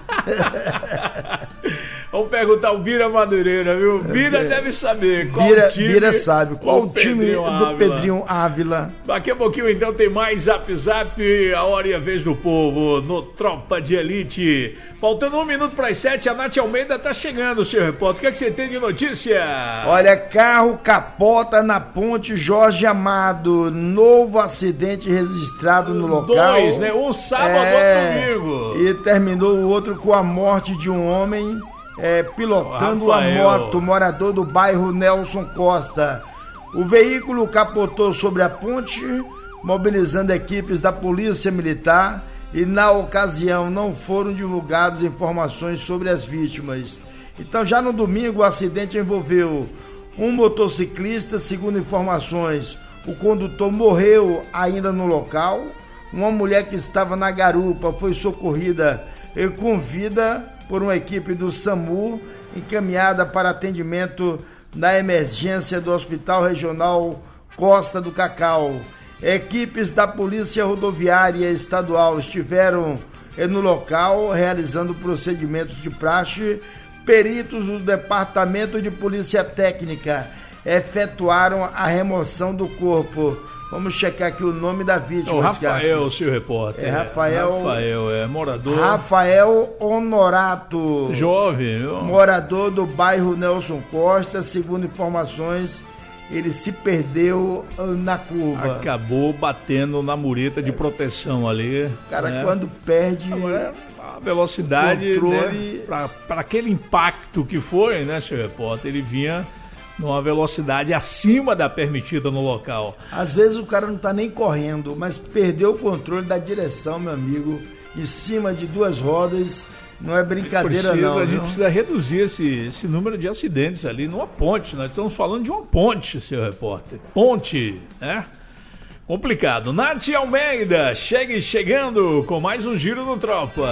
Vamos perguntar o Bira Madureira, viu? Bira deve saber qual Bira, time. Bira sabe qual o time Pedrinho do Ávila. Pedrinho Ávila. Daqui a pouquinho então tem mais Zap Zap, a hora e a vez do povo no Tropa de Elite. Faltando um minuto para as sete, a Nath Almeida tá chegando, senhor repórter. O que é que você tem de notícia? Olha, carro capota na ponte Jorge Amado. Novo acidente registrado no local. Dois, né? Um sábado, é, outro domingo. E terminou o outro com a morte de um homem é, pilotando a moto, morador do bairro Nelson Costa. O veículo capotou sobre a ponte, mobilizando equipes da Polícia Militar, e na ocasião não foram divulgadas informações sobre as vítimas. Então, já no domingo, o acidente envolveu um motociclista. Segundo informações, o condutor morreu ainda no local. Uma mulher que estava na garupa foi socorrida com vida por uma equipe do SAMU, encaminhada para atendimento na emergência do Hospital Regional Costa do Cacau. Equipes da Polícia Rodoviária Estadual estiveram no local realizando procedimentos de praxe. Peritos do Departamento de Polícia Técnica efetuaram a remoção do corpo. Vamos checar aqui o nome da vítima. O Rafael, senhor repórter. É Rafael. Rafael, é morador. Rafael Honorato. Jovem, viu? Morador do bairro Nelson Costa. Segundo informações, ele se perdeu na curva. Acabou batendo na mureta de proteção ali. O cara, né? quando perde Agora, a velocidade, controle... né? Para aquele impacto que foi, né, senhor repórter, ele vinha numa velocidade acima da permitida no local. Às vezes o cara não tá nem correndo, mas perdeu o controle da direção, meu amigo, em cima de duas rodas. Não é brincadeira, precisa, não. A gente viu? precisa reduzir esse, esse número de acidentes ali numa ponte. Nós estamos falando de uma ponte, senhor repórter. Ponte, né? Complicado. Nath Almeida, chegue chegando com mais um Giro no Tropa.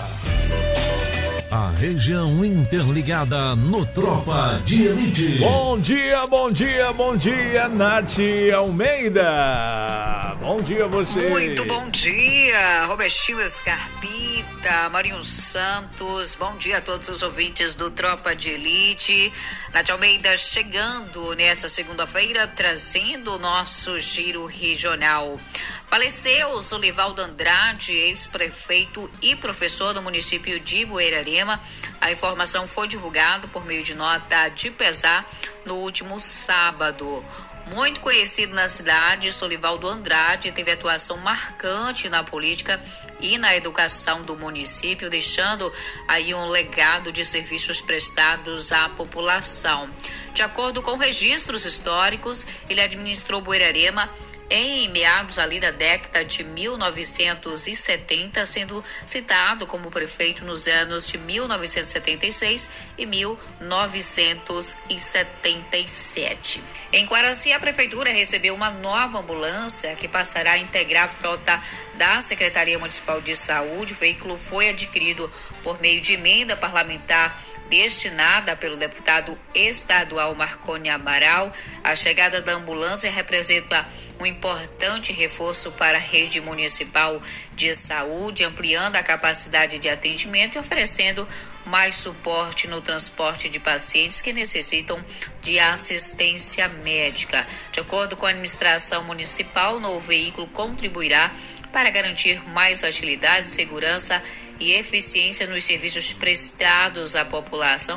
A região interligada no Tropa de Elite. Bom dia, bom dia, bom dia, Nath Almeida. Bom dia a você. Muito bom dia, Robertinho Scarpita, Marinho Santos. Bom dia a todos os ouvintes do Tropa de Elite. Nath Almeida chegando nesta segunda-feira, trazendo o nosso giro regional. Faleceu o Solivaldo Andrade, ex-prefeito e professor do município de Buerarema. A informação foi divulgada por meio de nota de pesar no último sábado. Muito conhecido na cidade, Solivaldo Andrade teve atuação marcante na política e na educação do município, deixando aí um legado de serviços prestados à população. De acordo com registros históricos, ele administrou Buerarema em meados ali da década de mil novecentos e setenta, sendo citado como prefeito nos anos de mil novecentos e setenta e seis e mil novecentos e setenta e sete. Em Quaraci, a prefeitura recebeu uma nova ambulância que passará a integrar a frota da Secretaria Municipal de Saúde. O veículo foi adquirido por meio de emenda parlamentar destinada pelo deputado estadual Marconi Amaral. A chegada da ambulância representa um importante reforço para a rede municipal de saúde, ampliando a capacidade de atendimento e oferecendo mais suporte no transporte de pacientes que necessitam de assistência médica. De acordo com a administração municipal, o novo veículo contribuirá para garantir mais agilidade, segurança e eficiência nos serviços prestados à população,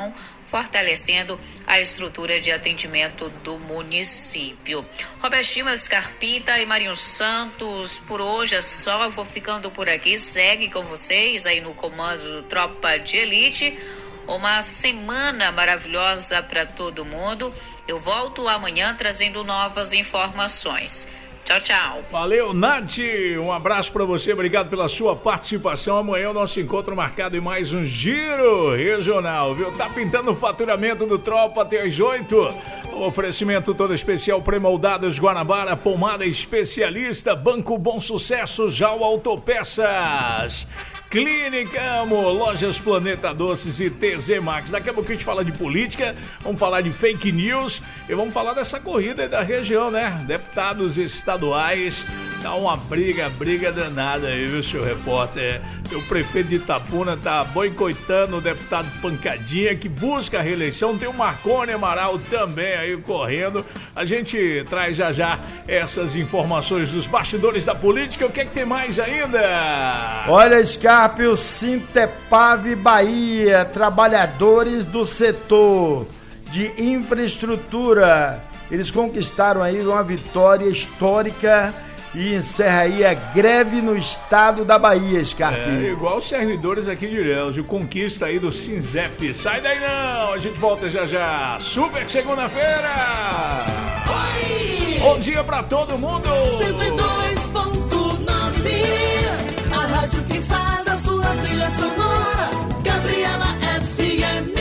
fortalecendo a estrutura de atendimento do município. Robertinho Scarpita e Marinho Santos, por hoje é só, eu vou ficando por aqui, segue com vocês aí no comando do Tropa de Elite. Uma semana maravilhosa para todo mundo. Eu volto amanhã trazendo novas informações. Tchau, tchau. Valeu, Nath. Um abraço para você. Obrigado pela sua participação. Amanhã o nosso encontro marcado em mais um Giro Regional, viu? Tá pintando o faturamento do Tropa até às oito. O oferecimento todo especial Premoldados Guanabara, pomada especialista, Banco Bom Sucesso, Jal Autopeças, Clínica Amo, Lojas Planeta Doces e T Z Max. Daqui a pouco a gente fala de política, vamos falar de fake news e vamos falar dessa corrida aí da região, né? Deputados estaduais, tá uma briga, briga danada aí, viu, seu repórter? O prefeito de Itapuna tá boicotando o deputado Pancadinha, que busca a reeleição. Tem o Marconi Amaral também aí correndo. A gente traz já já essas informações dos bastidores da política. O que é que tem mais ainda? Olha, Scarpio, Sintepave Bahia, trabalhadores do setor de infraestrutura, eles conquistaram aí uma vitória histórica e encerra aí a greve no estado da Bahia, Scarpio. É, igual os servidores aqui de Ilhéus, de conquista aí do Sinzep. Sai daí não, a gente volta já já. Super segunda-feira! Bom dia pra todo mundo! cento e dois ponto nove, a rádio que faz a sua trilha sonora, Gabriela F M.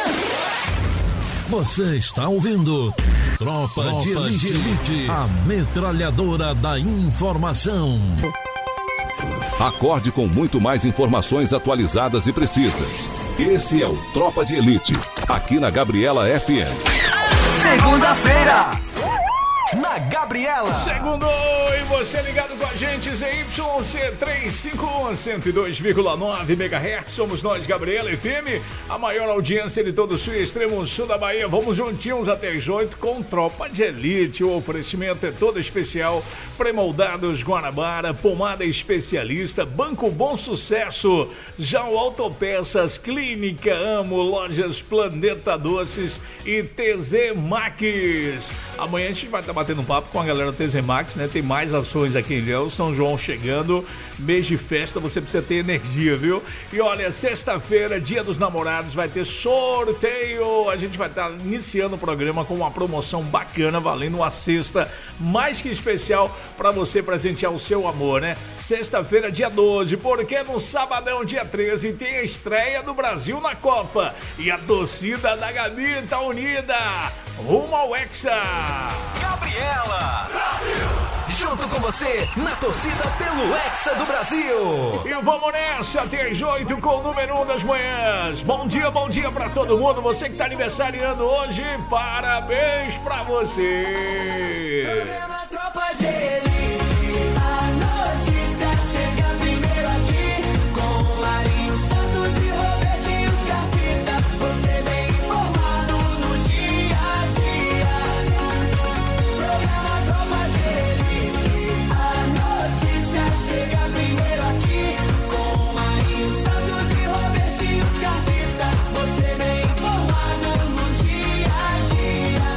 Você está ouvindo Tropa, Tropa de Elite, Elite, a metralhadora da informação. Acorde com muito mais informações atualizadas e precisas. Esse é o Tropa de Elite, aqui na Gabriela F M. Segunda-feira, na Gabriela. Segundou, e você ligado com a gente, Z Y C trezentos e cinquenta e um, cento e dois vírgula nove megahertz. Somos nós, Gabriela F M, a maior audiência de todo o sul e extremo sul da Bahia. Vamos juntinhos até as oito com Tropa de Elite. O oferecimento é todo especial. Premoldados Guanabara, pomada especialista, Banco Bom Sucesso, Jal Autopeças, Clínica Amo, Lojas Planeta Doces e T Z Max. Amanhã a gente vai estar batendo um papo com a galera do T Z Max, né? Tem mais ações aqui em Ilhéus, São João chegando, mês de festa, você precisa ter energia, viu? E olha, sexta-feira, dia dos namorados, vai ter sorteio. A gente vai estar iniciando o programa com uma promoção bacana, valendo uma cesta mais que especial para você presentear o seu amor, né? Sexta-feira, dia doze, porque no sabadão, dia treze, tem a estreia do Brasil na Copa. E a torcida da Gabi tá unida rumo ao Hexa. Gabriela, Brasil, junto com você na torcida pelo Hexa do Brasil. E vamos nessa, até às oito com o número um das manhãs. Bom dia, bom dia pra todo mundo. Você que tá aniversariando hoje, parabéns pra você. Programa Tropa de Elite, a notícia chega primeiro aqui, com Marinho Santos e Robertinho Scarpita. Você bem informado no dia a dia. Programa Tropa de Elite, a notícia chega primeiro aqui, com Marinho Santos e Robertinho Scarpita. Você bem informado no dia a dia.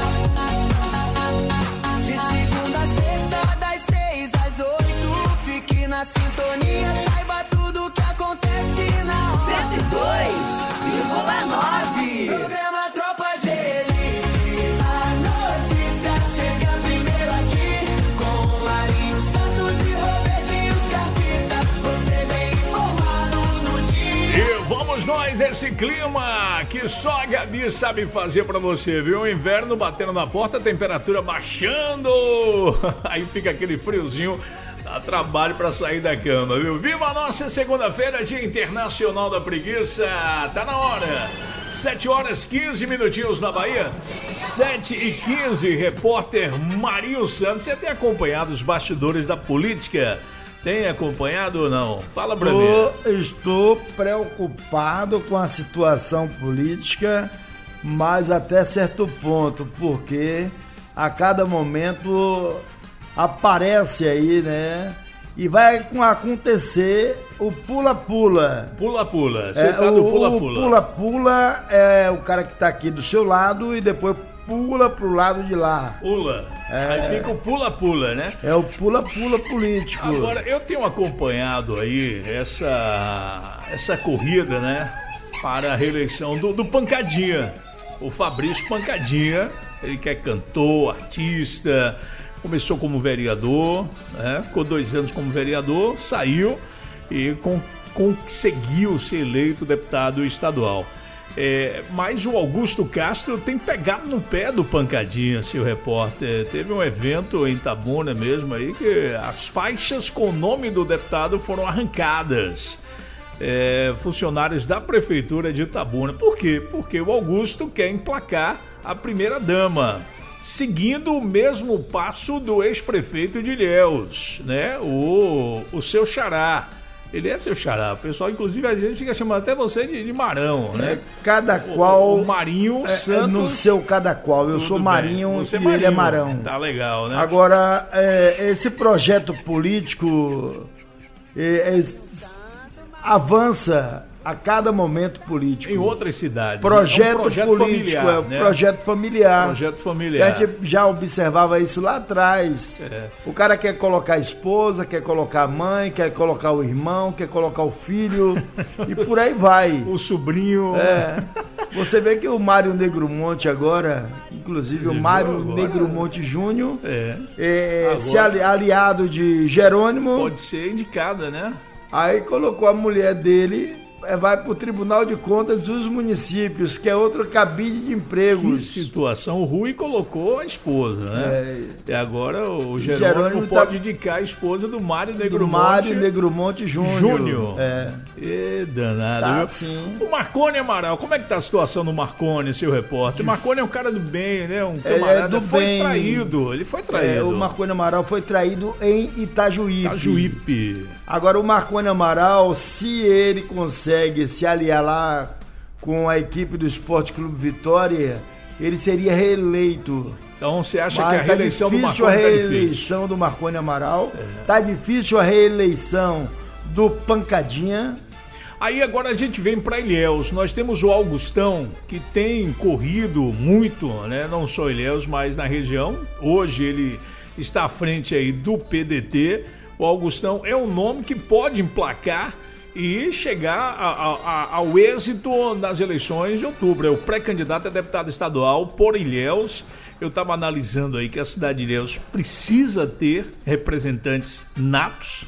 De segunda a sexta, das seis às oito, fique na sintonia, saiba tudo que acontece na cento e dois vírgula nove. Programa Tropa de Elite, a notícia chega primeiro aqui, com Marinho Santos e Robertinho Scarpita. Você bem informado no dia. E vamos nós nesse clima que só a Gabi sabe fazer pra você, viu? O inverno batendo na porta, a temperatura baixando. Aí fica aquele friozinho, dá trabalho pra sair da cama, viu? Viva a nossa segunda-feira, Dia Internacional da Preguiça. Tá na hora. sete horas quinze minutinhos na Bahia. sete e quinze, repórter Marinho Santos. Você tem acompanhado os bastidores da política? Tem acompanhado ou não? Fala pra mim. Estou, estou preocupado com a situação política, mas até certo ponto, porque a cada momento aparece aí, né, E vai acontecer o pula-pula. Pula-pula, você é, tá no pula-pula. O pula-pula é o cara que tá aqui do seu lado e depois pula pro lado de lá. Pula. É, aí fica o pula-pula, né? É o pula-pula político. Agora, eu tenho acompanhado aí essa, essa corrida, né? Para a reeleição do, do Pancadinha. O Fabrício Pancadinha. Ele que é cantor, artista... Começou como vereador, né? Ficou dois anos como vereador, saiu e con- conseguiu ser eleito deputado estadual. É, mas o Augusto Castro tem pegado no pé do Pancadinha, seu repórter. Teve um evento em Itabuna mesmo aí que as faixas com o nome do deputado foram arrancadas. É, funcionários da prefeitura de Itabuna. Por quê? Porque o Augusto quer emplacar a primeira-dama, seguindo o mesmo passo do ex-prefeito de Ilhéus, né? O, o seu xará. Ele é seu xará. O pessoal, inclusive, a gente fica chamando até você de, de Marão, né? É, cada qual... O, o Marinho é, Santos... É no seu cada qual. Eu sou Marinho e Marinho. ele é Marão. Tá legal, né? Agora, é, esse projeto político é, é, avança a cada momento político. Em outras cidades. Projeto, é um projeto político, familiar, é um né? projeto familiar. Projeto familiar. A gente já observava isso lá atrás. É. O cara quer colocar a esposa, quer colocar a mãe, quer colocar o irmão, quer colocar o filho e por aí vai. O sobrinho. É. Você vê que o Mário Negromonte agora, inclusive Ele o Mário agora, Negromonte Júnior, é. é, Agora, se ali, aliado de Jerônimo. Pode ser indicada, né? Aí colocou a mulher dele, vai para o Tribunal de Contas dos Municípios, que é outro cabide de empregos. Que situação. O Rui colocou a esposa, né? É. E agora o Jerônimo, Jerônimo pode tá... indicar a esposa do Mário Negromonte. Do Mário Negromonte Júnior. Júnior. É. E danado. Tá, viu? sim. O Marconi Amaral, como é que tá a situação do Marconi, seu repórter? O Marconi é um cara do bem, né? Um camarada. É do foi bem. traído. Ele foi traído. É, o Marconi Amaral foi traído em Itajuípe. Itajuípe. Agora o Marconi Amaral, se ele consegue se aliar lá com a equipe do Esporte Clube Vitória, ele seria reeleito. Então você acha Mas que a reeleição tá do difícil Marconi a tá difícil? reeleição do Marconi Amaral, é. Tá difícil a reeleição do Pancadinha. Aí agora a gente vem para Ilhéus. Nós temos o Augustão, que tem corrido muito, né? Não só Ilhéus, mas na região. Hoje ele está à frente aí do P D T. O Augustão é um nome que pode emplacar e chegar a, a, a, ao êxito nas eleições de outubro. É o pré-candidato a deputado estadual por Ilhéus. Eu estava analisando aí que a cidade de Ilhéus precisa ter representantes natos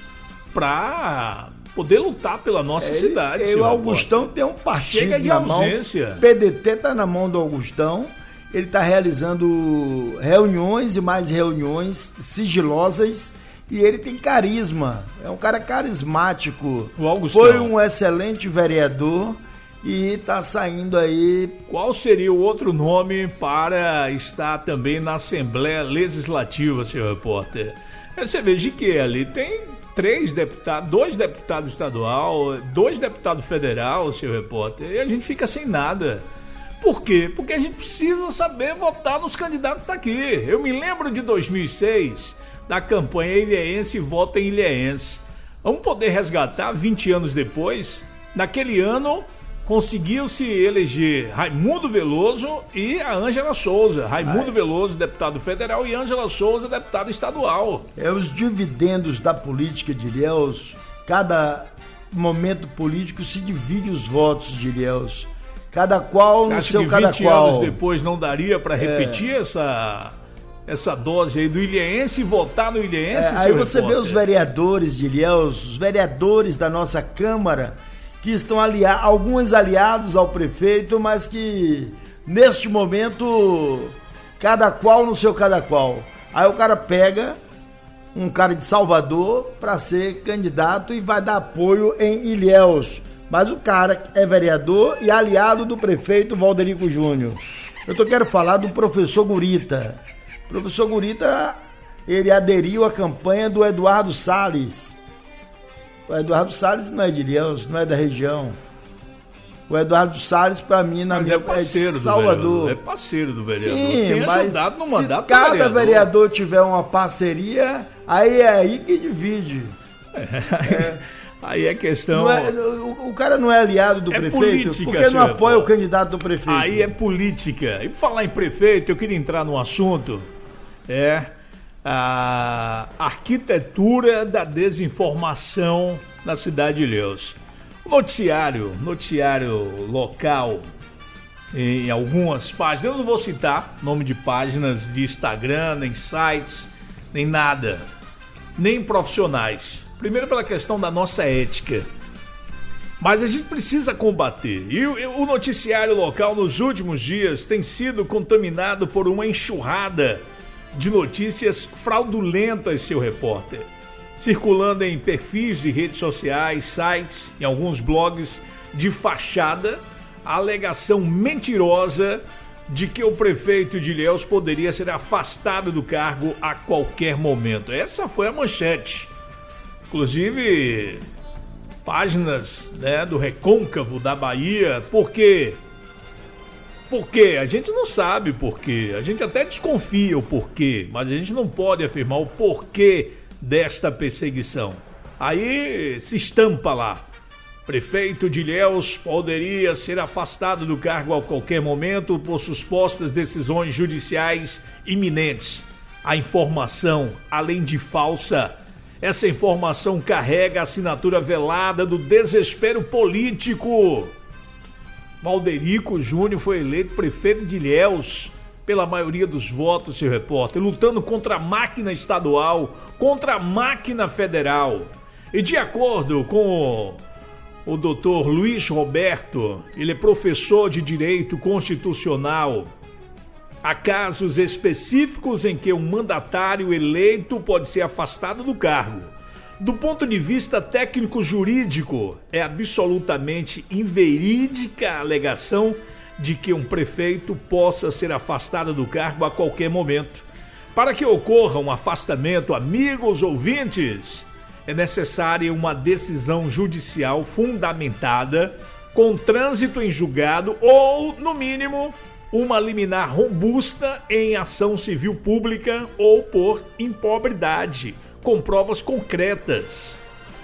para poder lutar pela nossa é, cidade. E o Augustão tem um partido Chega de na ausência. mão. P D T está na mão do Augustão. Ele está realizando reuniões e mais reuniões sigilosas. E ele tem carisma, é um cara carismático. O Augustão. Foi um excelente vereador e está saindo aí. Qual seria o outro nome para estar também na Assembleia Legislativa, senhor repórter? Você veja que ali tem três deputados, dois deputados estadual, dois deputados federal, senhor repórter, e a gente fica sem nada. Por quê? Porque a gente precisa saber votar nos candidatos daqui. Eu me lembro de dois mil e seis... da campanha ilhéense Voto em Ilhéense. Vamos poder resgatar vinte anos depois. Naquele ano, conseguiu-se eleger Raimundo Veloso e a Ângela Souza. Raimundo Ai. Veloso, deputado federal, e Ângela Souza, deputado estadual. É os dividendos da política de Ilhéus. Cada momento político se divide os votos de Ilhéus. Cada qual no Acho seu que cada vinte qual. anos depois não daria para repetir é. essa... essa dose aí do ilhéense e votar no ilhéense, é, Aí você repórter. vê os vereadores de Ilhéus, os vereadores da nossa Câmara, que estão aliados, alguns aliados ao prefeito, mas que neste momento, cada qual no seu cada qual. Aí o cara pega um cara de Salvador para ser candidato e vai dar apoio em Ilhéus. Mas o cara é vereador e aliado do prefeito Valderico Júnior. Eu tô quero falar do professor Gurita. O professor Gurita, ele aderiu à campanha do Eduardo Salles. O Eduardo Salles não é de Ilhéus, não é da região. O Eduardo Salles, para mim, na mas minha é parceiro é de Salvador. Do é parceiro do vereador. Sim, tem mas ajudado no se mandato cada do vereador. vereador tiver uma parceria, aí é aí que divide. É. Aí é questão... Não é, o, o cara não é aliado do é prefeito política, porque não apoia Paulo. o candidato do prefeito. Aí é política. E por falar em prefeito, eu queria entrar num assunto, é a arquitetura da desinformação na cidade de Ilhéus. O noticiário, noticiário local, em algumas páginas, eu não vou citar nome de páginas de Instagram, nem sites, nem nada, nem profissionais. Primeiro pela questão da nossa ética. Mas a gente precisa combater. E o noticiário local nos últimos dias tem sido contaminado por uma enxurrada de notícias fraudulentas, seu repórter. Circulando em perfis de redes sociais, sites e alguns blogs de fachada, a alegação mentirosa de que o prefeito de Ilhéus poderia ser afastado do cargo a qualquer momento. Essa foi a manchete. Inclusive, páginas, né, do Recôncavo da Bahia. Por quê? Por quê? A gente não sabe por quê. A gente até desconfia o porquê, mas a gente não pode afirmar o porquê desta perseguição. Aí se estampa lá: prefeito de Ilhéus poderia ser afastado do cargo a qualquer momento por supostas decisões judiciais iminentes. A informação, além de falsa, essa informação carrega a assinatura velada do desespero político. Valderico Júnior foi eleito prefeito de Ilhéus pela maioria dos votos, seu repórter, lutando contra a máquina estadual, contra a máquina federal. E de acordo com o, o doutor Luiz Roberto, ele é professor de Direito Constitucional, há casos específicos em que um mandatário eleito pode ser afastado do cargo. Do ponto de vista técnico-jurídico, é absolutamente inverídica a alegação de que um prefeito possa ser afastado do cargo a qualquer momento. Para que ocorra um afastamento, amigos ouvintes, é necessária uma decisão judicial fundamentada, com trânsito em julgado ou, no mínimo, uma liminar robusta em ação civil pública ou por improbidade, com provas concretas,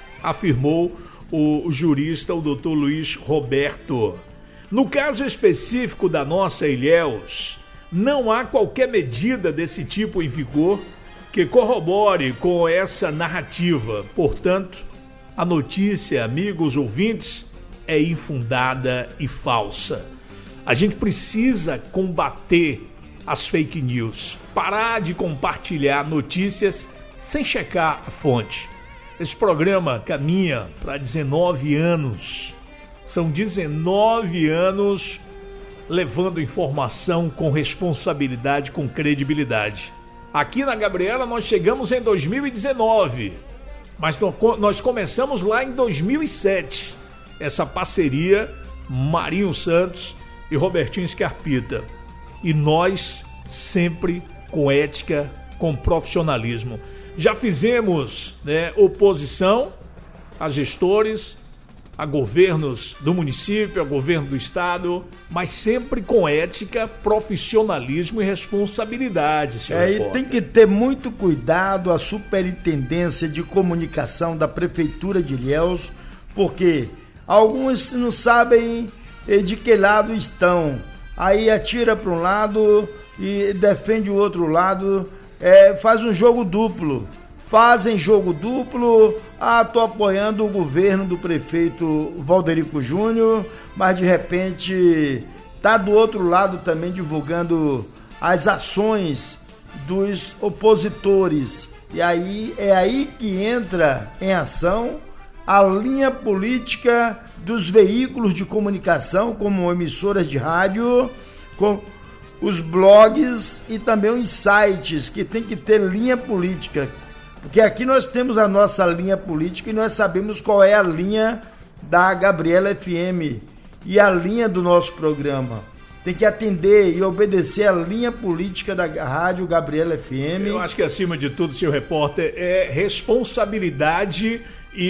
afirmou o jurista, o doutor Luiz Roberto. No caso específico da nossa Ilhéus, não há qualquer medida desse tipo em vigor que corrobore com essa narrativa. Portanto, a notícia, amigos ouvintes, é infundada e falsa. A gente precisa combater as fake news, parar de compartilhar notícias sem checar a fonte. Esse programa caminha para dezenove anos. São dezenove anos levando informação com responsabilidade, com credibilidade. Aqui na Gabriela nós chegamos em dois mil e dezenove, mas nós começamos lá em dois mil e sete. Essa parceria Marinho Santos e Robertinho Scarpita. E nós sempre com ética, com profissionalismo. Já fizemos, né, oposição a gestores, a governos do município, a governo do estado, mas sempre com ética, profissionalismo e responsabilidade, senhor É, e repórter. tem que ter muito cuidado a Superintendência de Comunicação da Prefeitura de Ilhéus, porque alguns não sabem de que lado estão. Aí atira para um lado e defende o outro lado, é, faz um jogo duplo. Fazem jogo duplo, ah, tô apoiando o governo do prefeito Valderico Júnior, mas de repente tá do outro lado também divulgando as ações dos opositores. E aí é aí que entra em ação a linha política dos veículos de comunicação, como emissoras de rádio, com os blogs e também os sites, que tem que ter linha política. Porque aqui nós temos a nossa linha política e nós sabemos qual é a linha da Gabriela F M e a linha do nosso programa. Tem que atender e obedecer a linha política da Rádio Gabriela F M. Eu acho que acima de tudo, senhor repórter, é responsabilidade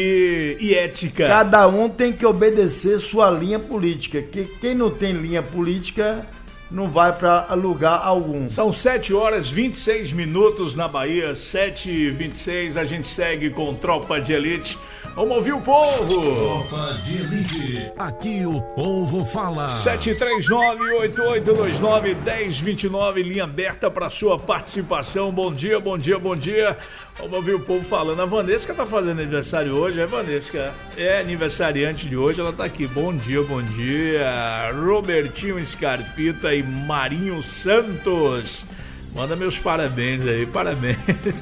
e, e ética. Cada um tem que obedecer sua linha política. Que quem não tem linha política não vai para lugar algum. São sete horas e vinte e seis minutos na Bahia, sete e vinte e seis, a gente segue com Tropa de Elite. Vamos ouvir o povo. Tropa de Elite, aqui o povo fala. sete três nove, oito oito dois nove, um zero dois nove, linha aberta para sua participação. Bom dia, bom dia, bom dia. Vamos ouvir o povo falando. A Vanesca tá fazendo aniversário hoje, é Vanesca? É aniversariante de hoje, ela tá aqui. Bom dia, bom dia. Robertinho Scarpita e Marinho Santos. Manda meus parabéns aí, parabéns.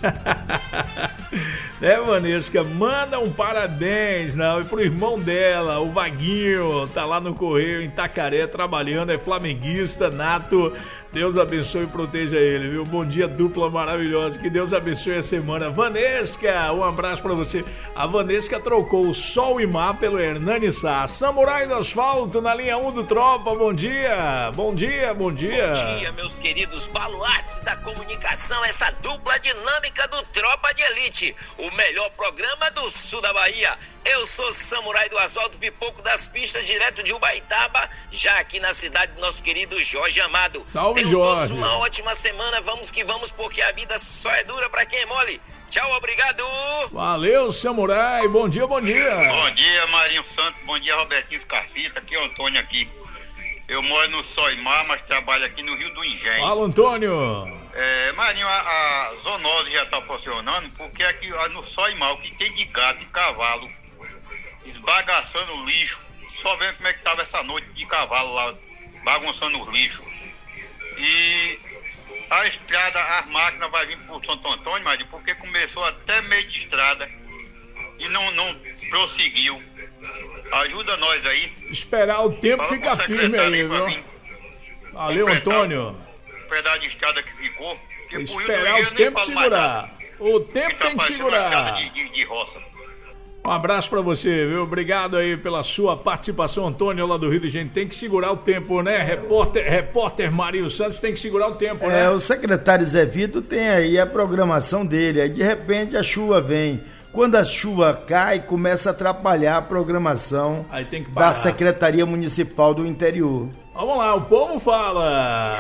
É, Vanesca, manda um parabéns, não, e pro irmão dela, o Vaguinho, tá lá no Correio, em Itacaré, trabalhando, é flamenguista, nato. Deus abençoe e proteja ele, viu? Bom dia, dupla maravilhosa. Que Deus abençoe a semana. Vanesca, um abraço pra você. A Vanesca trocou o Sol e Mar pelo Hernani Sá. Samurai do Asfalto na linha um do Tropa. Bom dia. Bom dia, bom dia. Bom dia, meus queridos baluartes da comunicação. Essa dupla dinâmica do Tropa de Elite. O melhor programa do sul da Bahia. Eu sou Samurai do Asfalto, pipoco das pistas, direto de Ubaitaba, já aqui na cidade do nosso querido Jorge Amado. Salve, Tenham Jorge. todos uma ótima semana, vamos que vamos, porque a vida só é dura pra quem é mole. Tchau, obrigado. Valeu, Samurai. Bom dia, bom dia. Bom dia, Marinho Santos. Bom dia, Robertinho Scarpita. Aqui é o Antônio aqui. Eu moro no Soimar, mas trabalho aqui no Rio do Engenho. Fala, Antônio. É, Marinho, a, a zoonose já tá funcionando, porque aqui no Soimar, o que tem de gato e cavalo esbagaçando o lixo, só vendo como é que tava essa noite de cavalo lá, bagunçando o lixo. E a estrada, as máquinas vai vir por Santo Antônio, Marinho, porque começou até meio de estrada e não, não prosseguiu. Ajuda nós aí. Esperar o tempo ficar firme aí, viu? Valeu, Antônio. O pedaço de estrada que ficou. Esperar o tempo segurar. O tempo tem que segurar. De, de, de roça. Um abraço pra você, viu? Obrigado aí pela sua participação, Antônio, lá do Rio de Janeiro. Tem que segurar o tempo, né? Repórter, repórter Marinho Santos tem que segurar o tempo, é, né? É, o secretário Zé Vitor tem aí a programação dele. Aí, de repente, a chuva vem. Quando a chuva cai, começa a atrapalhar a programação aí tem que da Secretaria Municipal do Interior. Vamos lá, o povo fala.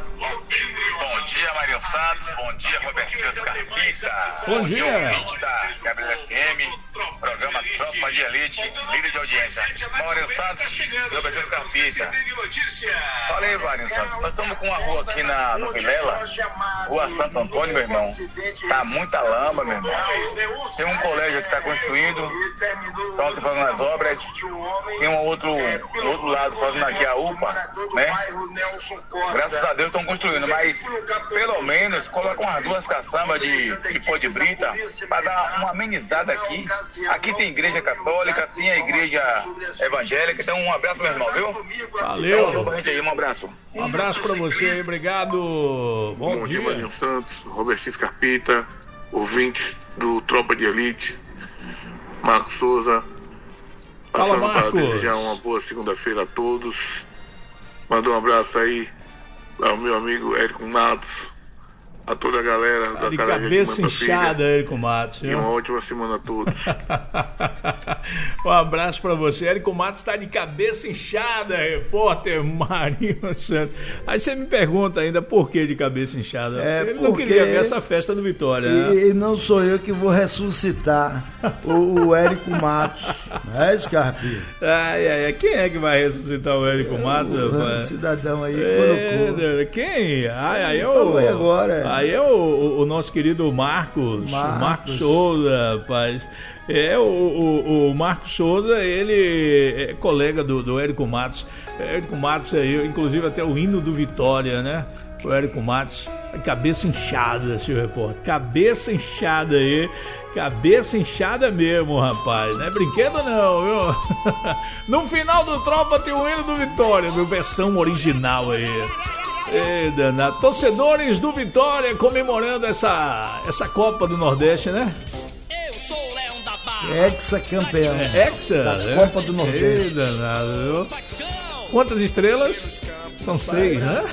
Bom dia, Marinho Santos. Bom dia, Robertinho Scarpita. Bom dia. Ouvinte da Gabriela F M, programa Tropa de Elite, líder de audiência. Marinho Santos, Robertinho Scarpita. Fala aí, Marinho Santos. Nós estamos com uma rua aqui na, no Vilela, Rua Santo Antônio, meu irmão. Tá muita lama, meu irmão. Tem um colégio que está construindo, estão fazendo as obras. Tem um outro, um outro lado fazendo aqui a U P A. Né? Graças a Deus estão construindo, mas pelo menos coloca umas duas caçambas de, de pó de brita para dar uma amenizada aqui. Aqui tem igreja católica, tem a igreja evangélica. Então um abraço, meu irmão, viu? Valeu. Então, pra gente aí, um abraço. Um abraço pra você, obrigado. Bom, Bom dia, dia, Marinho Santos, Robertinho Scarpita, ouvintes do Tropa de Elite, Marcos Souza. Fala, Passando para Marcos. desejar uma boa segunda-feira a todos. Manda um abraço aí ao meu amigo Érico Matos, a toda a galera da de Cara cabeça inchada, Érico Matos. E uma ótima semana a todos. Um abraço pra você. Érico Matos está de cabeça inchada, repórter Marinho Santos. Aí você me pergunta ainda por que de cabeça inchada. É Ele não queria ver essa festa do Vitória. Né? E, e não sou eu que vou ressuscitar o, o Érico Matos. É, Scarpinha? Ai, ai, ai. Quem é que vai ressuscitar o Érico Matos? O cidadão aí é, colocou. Quem? Ai, aí é o, falou aí agora. Aí é o, o, o nosso querido Marcos, Marcos. Marcos Souza, rapaz. É, o, o, o Marcos Souza, ele é colega do, do Érico Matos. Érico Matos aí, inclusive até o hino do Vitória, né? O Érico Matos, cabeça inchada, senhor repórter. Cabeça inchada aí. Cabeça inchada mesmo, rapaz. Não é brinquedo não, viu? No final do Tropa tem o hino do Vitória, viu? Versão original aí. Ei, danado. Torcedores do Vitória comemorando essa, essa Copa do Nordeste, né? Eu sou o Leão da Barra. Ex-campeão. É, Hexa? Da é? Copa do Nordeste. Ei, danado, viu? Quantas estrelas? São seis, né?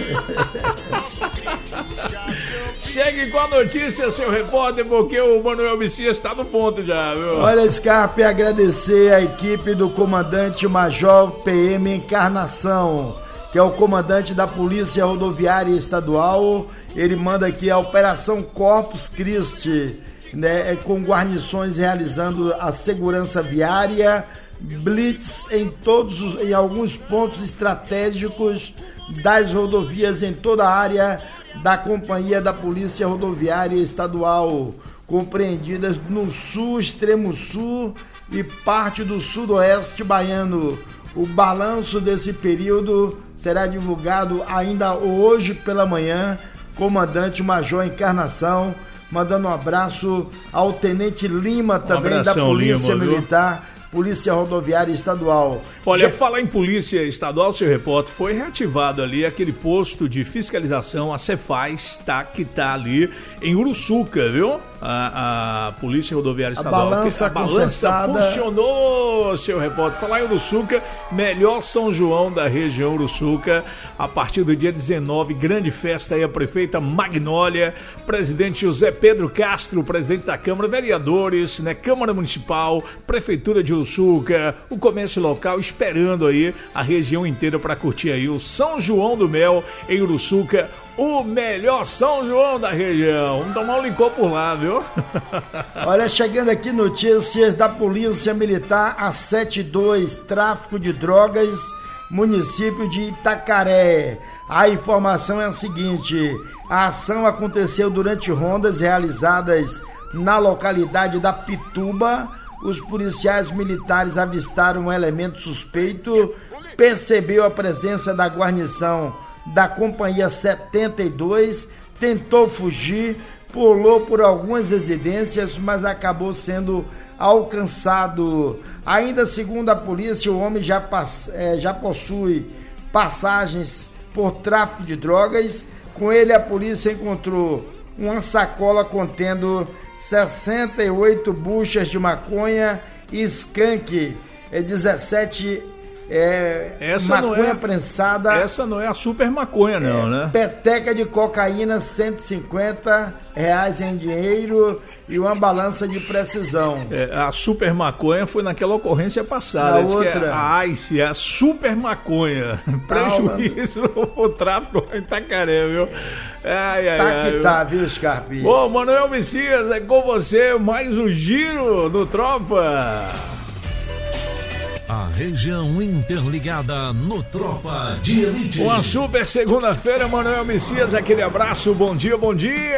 Chegue com a notícia, seu repórter, porque o Manuel Messias está no ponto já, viu? Olha, Scarpe, agradecer a equipe do comandante Major P M Encarnação, que é o comandante da Polícia Rodoviária Estadual. Ele manda aqui a Operação Corpus Christi, né, com guarnições realizando a segurança viária, blitz em todos os, em alguns pontos estratégicos das rodovias em toda a área da Companhia da Polícia Rodoviária Estadual, compreendidas no sul, extremo sul e parte do sudoeste baiano. O balanço desse período será divulgado ainda hoje pela manhã. Comandante Major Encarnação, mandando um abraço ao Tenente Lima, também um da Polícia Lima, Militar, Polícia Rodoviária Estadual. Olha, Já... falar em Polícia Estadual, seu repórter, foi reativado ali aquele posto de fiscalização, a Cefaz, tá, que tá ali em Uruçuca, viu? A, a Polícia Rodoviária Estadual. A balança, a balança funcionou, seu repórter. Falar em Uruçuca, melhor São João da região Uruçuca, a partir do dia dezenove, grande festa aí, a prefeita Magnólia, presidente José Pedro Castro, presidente da Câmara, vereadores, né, Câmara Municipal, Prefeitura de Uruçuca, o comércio local, esperando aí a região inteira para curtir aí o São João do Mel em Uruçuca, o melhor São João da região. Vamos tomar um licor por lá, viu? Olha, chegando aqui notícias da Polícia Militar, a setenta e dois, tráfico de drogas, município de Itacaré. A informação é a seguinte: a ação aconteceu durante rondas realizadas na localidade da Pituba. Os policiais militares avistaram um elemento suspeito, percebeu a presença da guarnição da Companhia setenta e dois, tentou fugir, pulou por algumas residências, mas acabou sendo alcançado. Ainda segundo a polícia, o homem já, pass- é, já possui passagens por tráfico de drogas. Com ele, a polícia encontrou uma sacola contendo sessenta e oito buchas de maconha e skunk, é dezessete é, essa maconha não é, prensada. Essa não é a super maconha, não, é, né? Peteca de cocaína, cento e cinquenta reais em dinheiro e uma balança de precisão. É, a super maconha foi naquela ocorrência passada. A outra. Que é a ICE, é a super maconha. Prejuízo o tráfico em Itacaré, viu? Ai, ai, tá ai, que tá, viu, Scarpi? Bom, Manuel Messias, é com você mais um giro do Tropa. A região interligada no Tropa de Elite. Uma super segunda-feira, Manuel Messias, aquele abraço, bom dia, bom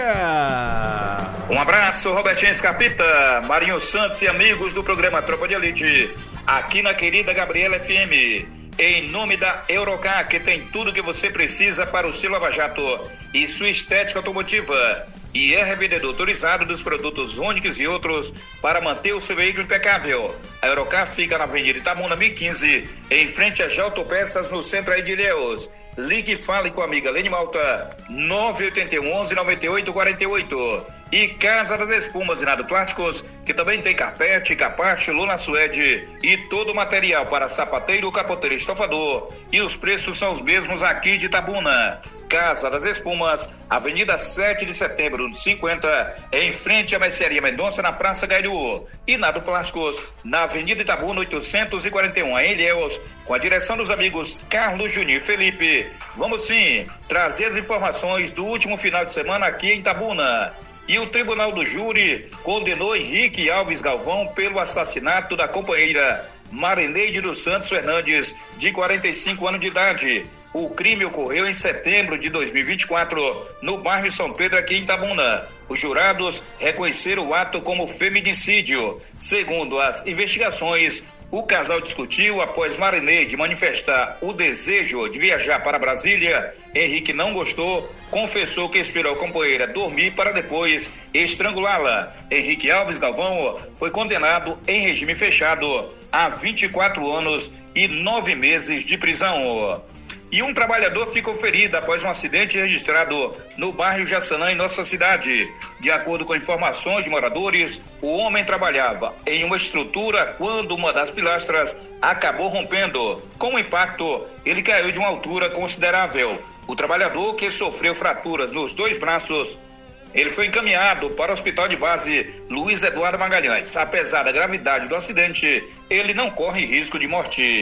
dia. Um abraço, Robertinho Escapita, Marinho Santos e amigos do programa Tropa de Elite, aqui na querida Gabriela F M, em nome da Eurocar, que tem tudo que você precisa para o seu lava-jato e sua estética automotiva. E é revendedor autorizado dos produtos Onix e outros para manter o seu veículo impecável. A Eurocar fica na Avenida Itamuna, mil e quinze, em frente a J Autopeças, no centro aí de Ilhéus. Ligue e fale com a amiga Lene Malta, nove oito um, onze, nove oito quatro oito. E Casa das Espumas e Nado Plásticos, que também tem carpete, caparte, lona suede e todo o material para sapateiro, capoteiro e estofador. E os preços são os mesmos aqui de Itabuna. Casa das Espumas, Avenida sete de setembro, cinquenta, em frente à Mercearia Mendonça, na Praça Gairu. E Nado Plásticos, na Avenida Itabuna, oitocentos e quarenta e um, em Ilhéus, com a direção dos amigos Carlos, Juninho e Felipe. Vamos sim trazer as informações do último final de semana aqui em Itabuna. E o Tribunal do Júri condenou Henrique Alves Galvão pelo assassinato da companheira Marineide dos Santos Fernandes, de quarenta e cinco anos de idade. O crime ocorreu em setembro de dois mil e vinte e quatro, no bairro São Pedro, aqui em Itabuna. Os jurados reconheceram o ato como feminicídio. Segundo as investigações, o casal discutiu após Marineide manifestar o desejo de viajar para Brasília. Henrique não gostou, confessou que esperou a companheira dormir para depois estrangulá-la. Henrique Alves Galvão foi condenado em regime fechado a vinte e quatro anos e nove meses de prisão. E um trabalhador ficou ferido após um acidente registrado no bairro Jaçanã, em nossa cidade. De acordo com informações de moradores, o homem trabalhava em uma estrutura quando uma das pilastras acabou rompendo. Com o impacto, ele caiu de uma altura considerável. O trabalhador, que sofreu fraturas nos dois braços, ele foi encaminhado para o hospital de base Luiz Eduardo Magalhães. Apesar da gravidade do acidente, ele não corre risco de morte.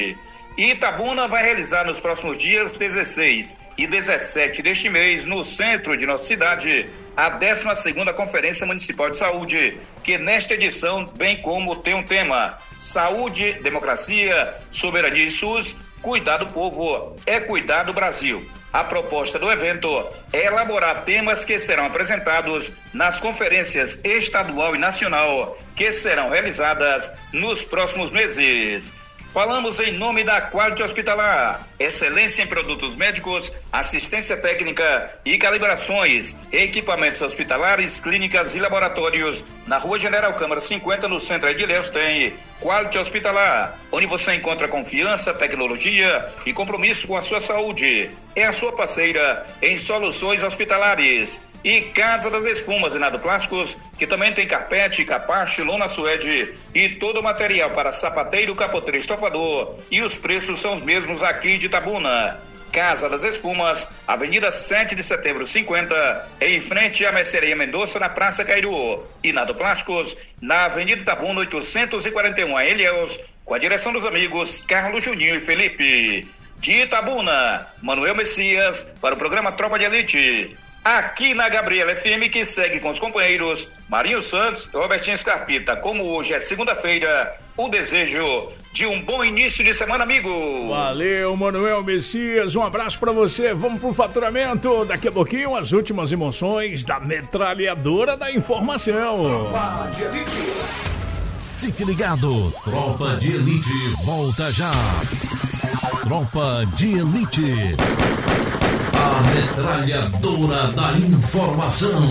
Itabuna vai realizar nos próximos dias dezesseis e dezessete deste mês, no centro de nossa cidade, a décima segunda Conferência Municipal de Saúde, que nesta edição, bem como tem um tema: Saúde, Democracia, Soberania e SUS, Cuidar do Povo é Cuidar do Brasil. A proposta do evento é elaborar temas que serão apresentados nas conferências estadual e nacional, que serão realizadas nos próximos meses. Falamos em nome da Quality Hospitalar, excelência em produtos médicos, assistência técnica e calibrações, equipamentos hospitalares, clínicas e laboratórios. Na Rua General Câmara cinquenta, no centro de Ilhéus, tem Quality Hospitalar, onde você encontra confiança, tecnologia e compromisso com a sua saúde. É a sua parceira em soluções hospitalares. E Casa das Espumas e Nado Plásticos, que também tem carpete, capacho, lona suede e todo o material para sapateiro, capoteiro e estofador. E os preços são os mesmos aqui de Itabuna. Casa das Espumas, Avenida sete de setembro cinquenta, em frente à Mercearia Mendonça, na Praça Cairu. E Nado Plásticos, na Avenida Itabuna oitocentos e quarenta e um, em Ilhéus, com a direção dos amigos Carlos, Juninho e Felipe. De Itabuna, Manuel Messias, para o programa Tropa de Elite. Aqui na Gabriela F M, que segue com os companheiros Marinho Santos e Robertinho Scarpita. Como hoje é segunda-feira, o desejo de um bom início de semana, amigo. Valeu, Manuel Messias, um abraço pra você. Vamos pro faturamento. Daqui a pouquinho, as últimas emoções da metralhadora da informação. Tropa de Elite. Fique ligado, Tropa de Elite volta já. Tropa de Elite. A metralhadora da informação.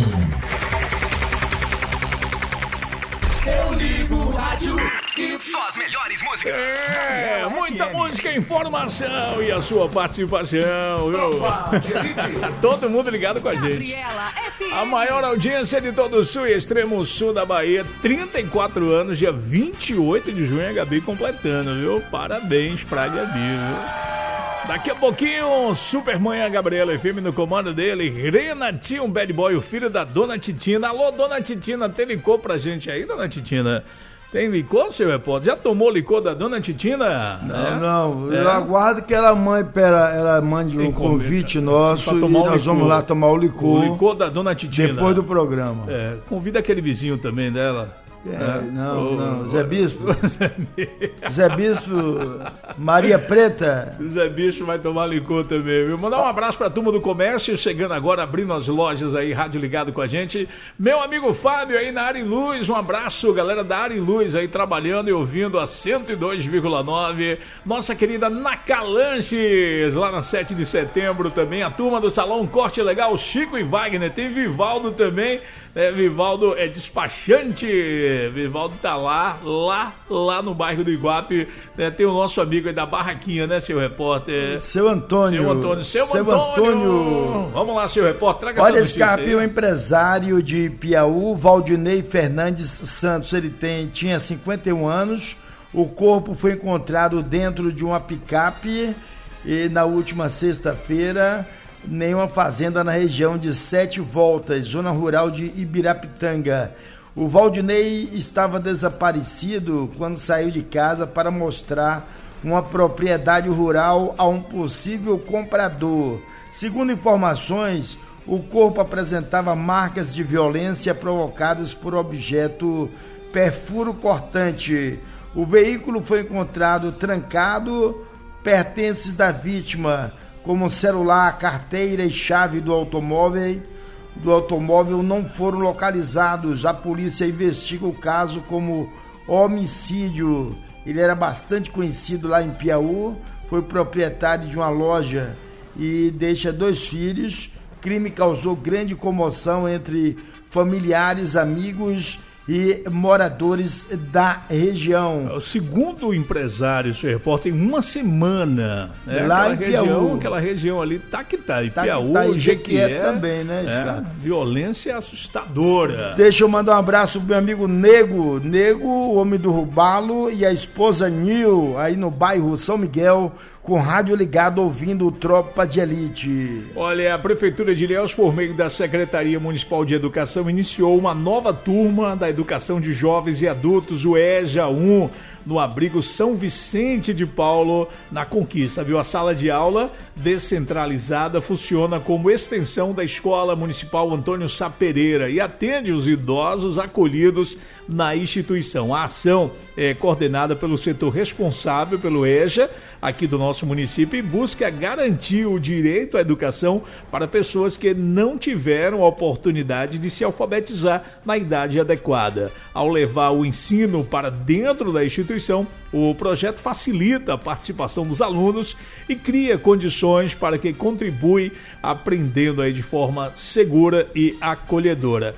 Eu ligo o rádio e só as melhores músicas. É, muita música, informação e a sua participação. Viu? Todo mundo ligado com a gente. A maior audiência de todo o sul e extremo sul da Bahia. trinta e quatro anos, dia vinte e oito de junho, a Gabi completando, viu? Parabéns pra Gabi, viu? Daqui a pouquinho, Supermanhã Gabriela F M no comando dele, Renatinho Bad Boy, o filho da Dona Titina. Alô, Dona Titina, tem licor pra gente aí, Dona Titina? Tem licor, seu repórter? Já tomou licor da Dona Titina? Não, é? não, é. eu aguardo que ela mande, pera, ela mande um convite comer, nosso e nós licor. Vamos lá tomar o licor. O licor da Dona Titina. Depois do programa. É, convida aquele vizinho também dela. É, é, não, o, não, Zé Bispo. Zé Bispo, Maria Preta. Zé Bispo vai tomar licor também, viu? Mandar um abraço pra turma do comércio, chegando agora, abrindo as lojas aí, rádio ligado com a gente. Meu amigo Fábio aí na Ariluz, um abraço, galera da Ariluz aí trabalhando e ouvindo a cento e dois vírgula nove. Nossa querida Nacalanches, lá na sete de setembro também, a turma do Salão Corte Legal, Chico e Wagner, tem Vivaldo também. É, Vivaldo é despachante. Vivaldo tá lá, lá, lá no bairro do Iguape. Né? Tem o nosso amigo aí da barraquinha, né, seu repórter? Seu Antônio. Seu Antônio. Seu, seu Antônio. Antônio. Vamos lá, seu repórter. Traga Olha, Scarpe, o empresário de Piauí, Valdinei Fernandes Santos, ele tem, tinha cinquenta e um anos. O corpo foi encontrado dentro de uma picape e na última sexta-feira, em uma fazenda na região de Sete Voltas, zona rural de Ibirapitanga. O Valdinei estava desaparecido quando saiu de casa para mostrar uma propriedade rural a um possível comprador. Segundo informações, o corpo apresentava marcas de violência provocadas por objeto perfuro cortante. O veículo foi encontrado trancado, pertences da vítima, como celular, carteira e chave do automóvel, do automóvel não foram localizados. A polícia investiga o caso como homicídio. Ele era bastante conhecido lá em Piauí, foi proprietário de uma loja e deixa dois filhos. O crime causou grande comoção entre familiares, amigos e moradores da região. O segundo empresário, seu repórter, em uma semana. Né? Lá aquela em região, Piauí. Aquela região ali, tá que tá. E Tá Piauí, que tá, e Jequié, Jequié também, né, esse é, cara? violência assustadora. Deixa eu mandar um abraço pro meu amigo Nego, Nego, o homem do Rubalo, e a esposa Nil, aí no bairro São Miguel, com rádio ligado, ouvindo o Tropa de Elite. Olha, a Prefeitura de Ilhéus, por meio da Secretaria Municipal de Educação, iniciou uma nova turma da Educação de Jovens e Adultos, o E J A um. no abrigo São Vicente de Paulo, na Conquista, viu? A sala de aula descentralizada funciona como extensão da Escola Municipal Antônio Sá Pereira e atende os idosos acolhidos na instituição. A ação é coordenada pelo setor responsável pelo EJA, aqui do nosso município, e busca garantir o direito à educação para pessoas que não tiveram a oportunidade de se alfabetizar na idade adequada. Ao levar o ensino para dentro da instituição, o projeto facilita a participação dos alunos e cria condições para que contribui aprendendo aí de forma segura e acolhedora.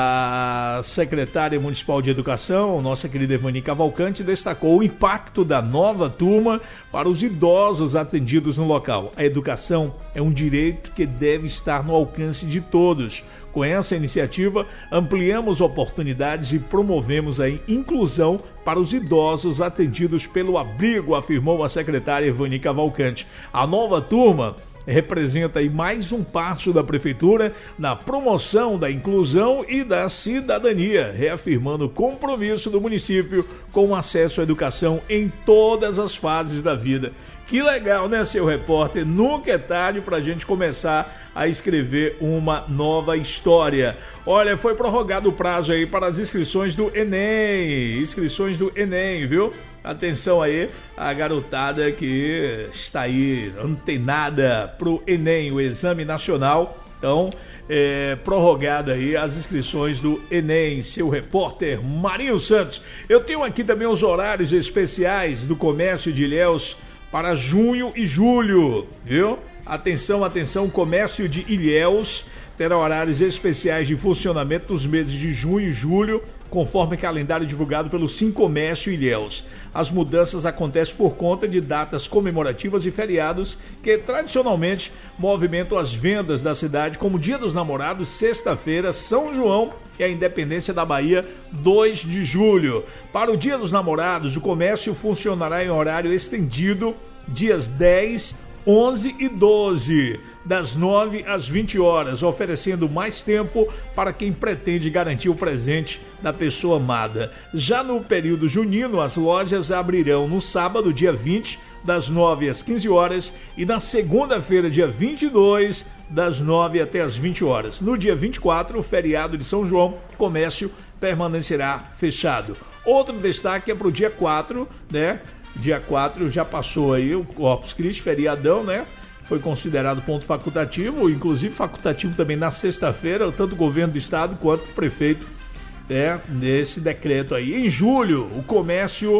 A secretária municipal de educação, nossa querida Evani Cavalcante, destacou o impacto da nova turma para os idosos atendidos no local. A educação é um direito que deve estar no alcance de todos. Com essa iniciativa, ampliamos oportunidades e promovemos a inclusão para os idosos atendidos pelo abrigo, afirmou a secretária Evani Cavalcante. A nova turma representa aí mais um passo da Prefeitura na promoção da inclusão e da cidadania, reafirmando o compromisso do município com o acesso à educação em todas as fases da vida. Que legal, né, seu repórter? Nunca é tarde para a gente começar a escrever uma nova história. Olha, foi prorrogado o prazo aí para as inscrições do Enem, inscrições do Enem, viu? Atenção aí, a garotada que está aí antenada pro Enem, o Exame Nacional. Então, é, prorrogada aí as inscrições do Enem, seu repórter Marinho Santos. Eu tenho aqui também os horários especiais do comércio de Ilhéus para junho e julho, viu? Atenção, atenção, comércio de Ilhéus terá horários especiais de funcionamento nos meses de junho e julho, conforme calendário divulgado pelo Sincomércio Ilhéus. As mudanças acontecem por conta de datas comemorativas e feriados que tradicionalmente movimentam as vendas da cidade, como Dia dos Namorados, sexta-feira, São João e a Independência da Bahia, dois de julho. Para o Dia dos Namorados, o comércio funcionará em horário estendido, dias dez, onze e doze, das nove às vinte horas, oferecendo mais tempo para quem pretende garantir o presente da pessoa amada. Já no período junino, as lojas abrirão no sábado, dia vinte, das nove às quinze horas, e na segunda-feira, dia vinte e dois, das nove até as vinte horas. No dia vinte e quatro, o feriado de São João, o comércio permanecerá fechado. Outro destaque é para o dia quatro, né? Dia quatro já passou aí o Corpus Christi, feriadão, né? Foi considerado ponto facultativo, inclusive facultativo também na sexta-feira, tanto o governo do estado quanto o prefeito, né, nesse decreto aí. Em julho, o comércio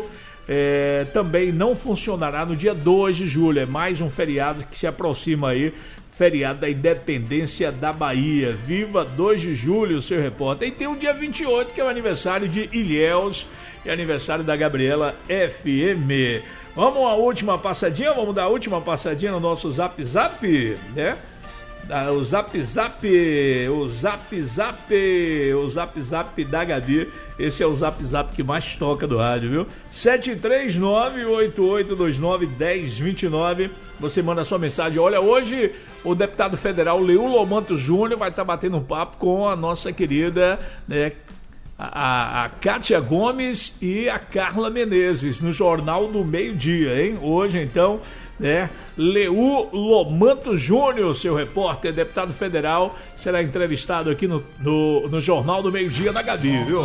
é, também não funcionará no dia dois de julho, é mais um feriado que se aproxima aí, feriado da Independência da Bahia. Viva dois de julho, seu repórter. E tem o dia vinte e oito, que é o aniversário de Ilhéus e aniversário da Gabriela F M. Vamos a última passadinha, vamos dar a última passadinha no nosso Zap Zap, né? O Zap Zap, o Zap Zap, o Zap Zap da Gabi. Esse é o Zap Zap que mais toca do rádio, viu? sete três nove, oito oito dois nove, um zero dois nove. Você manda sua mensagem. Olha, hoje o deputado federal Leu Lomanto Júnior vai estar batendo um papo com a nossa querida, né, A, a Kátia Gomes e a Carla Menezes no Jornal do Meio-Dia, hein? Hoje, então, né? Leu Lomanto Júnior, seu repórter, deputado federal, será entrevistado aqui no, no, no Jornal do Meio-Dia da Gabi, viu?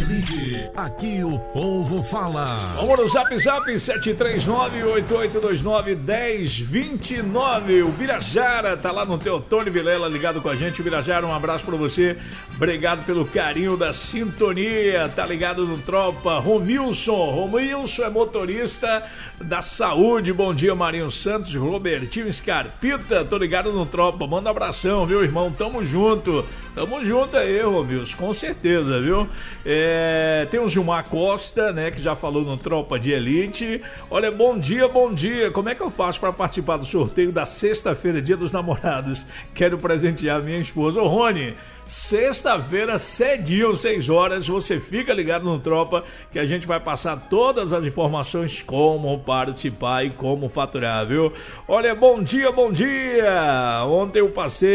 Aqui o povo fala. Vamos no Zap Zap, sete três nove, oito oito dois nove, um zero dois nove. O Birajara tá lá no Teotônio Vilela ligado com a gente. O Birajara, um abraço pra você. Obrigado pelo carinho da sintonia. Tá ligado no Tropa. Romilson. Romilson é motorista da saúde. Bom dia, Marinho Santos. Robertinho Scarpita, tô ligado no Tropa, manda um abração, viu, irmão? Tamo junto, tamo junto aí, Romilson, com certeza, viu? É, tem o Gilmar Costa, né, que já falou no Tropa de Elite. Olha, bom dia, bom dia, como é que eu faço para participar do sorteio da sexta-feira, Dia dos Namorados? Quero presentear minha esposa. Ô, Rony, sexta-feira, cedinho, seis horas, você fica ligado no Tropa, que a gente vai passar todas as informações como participar e como faturar, viu? Olha, bom dia, bom dia! Ontem eu passei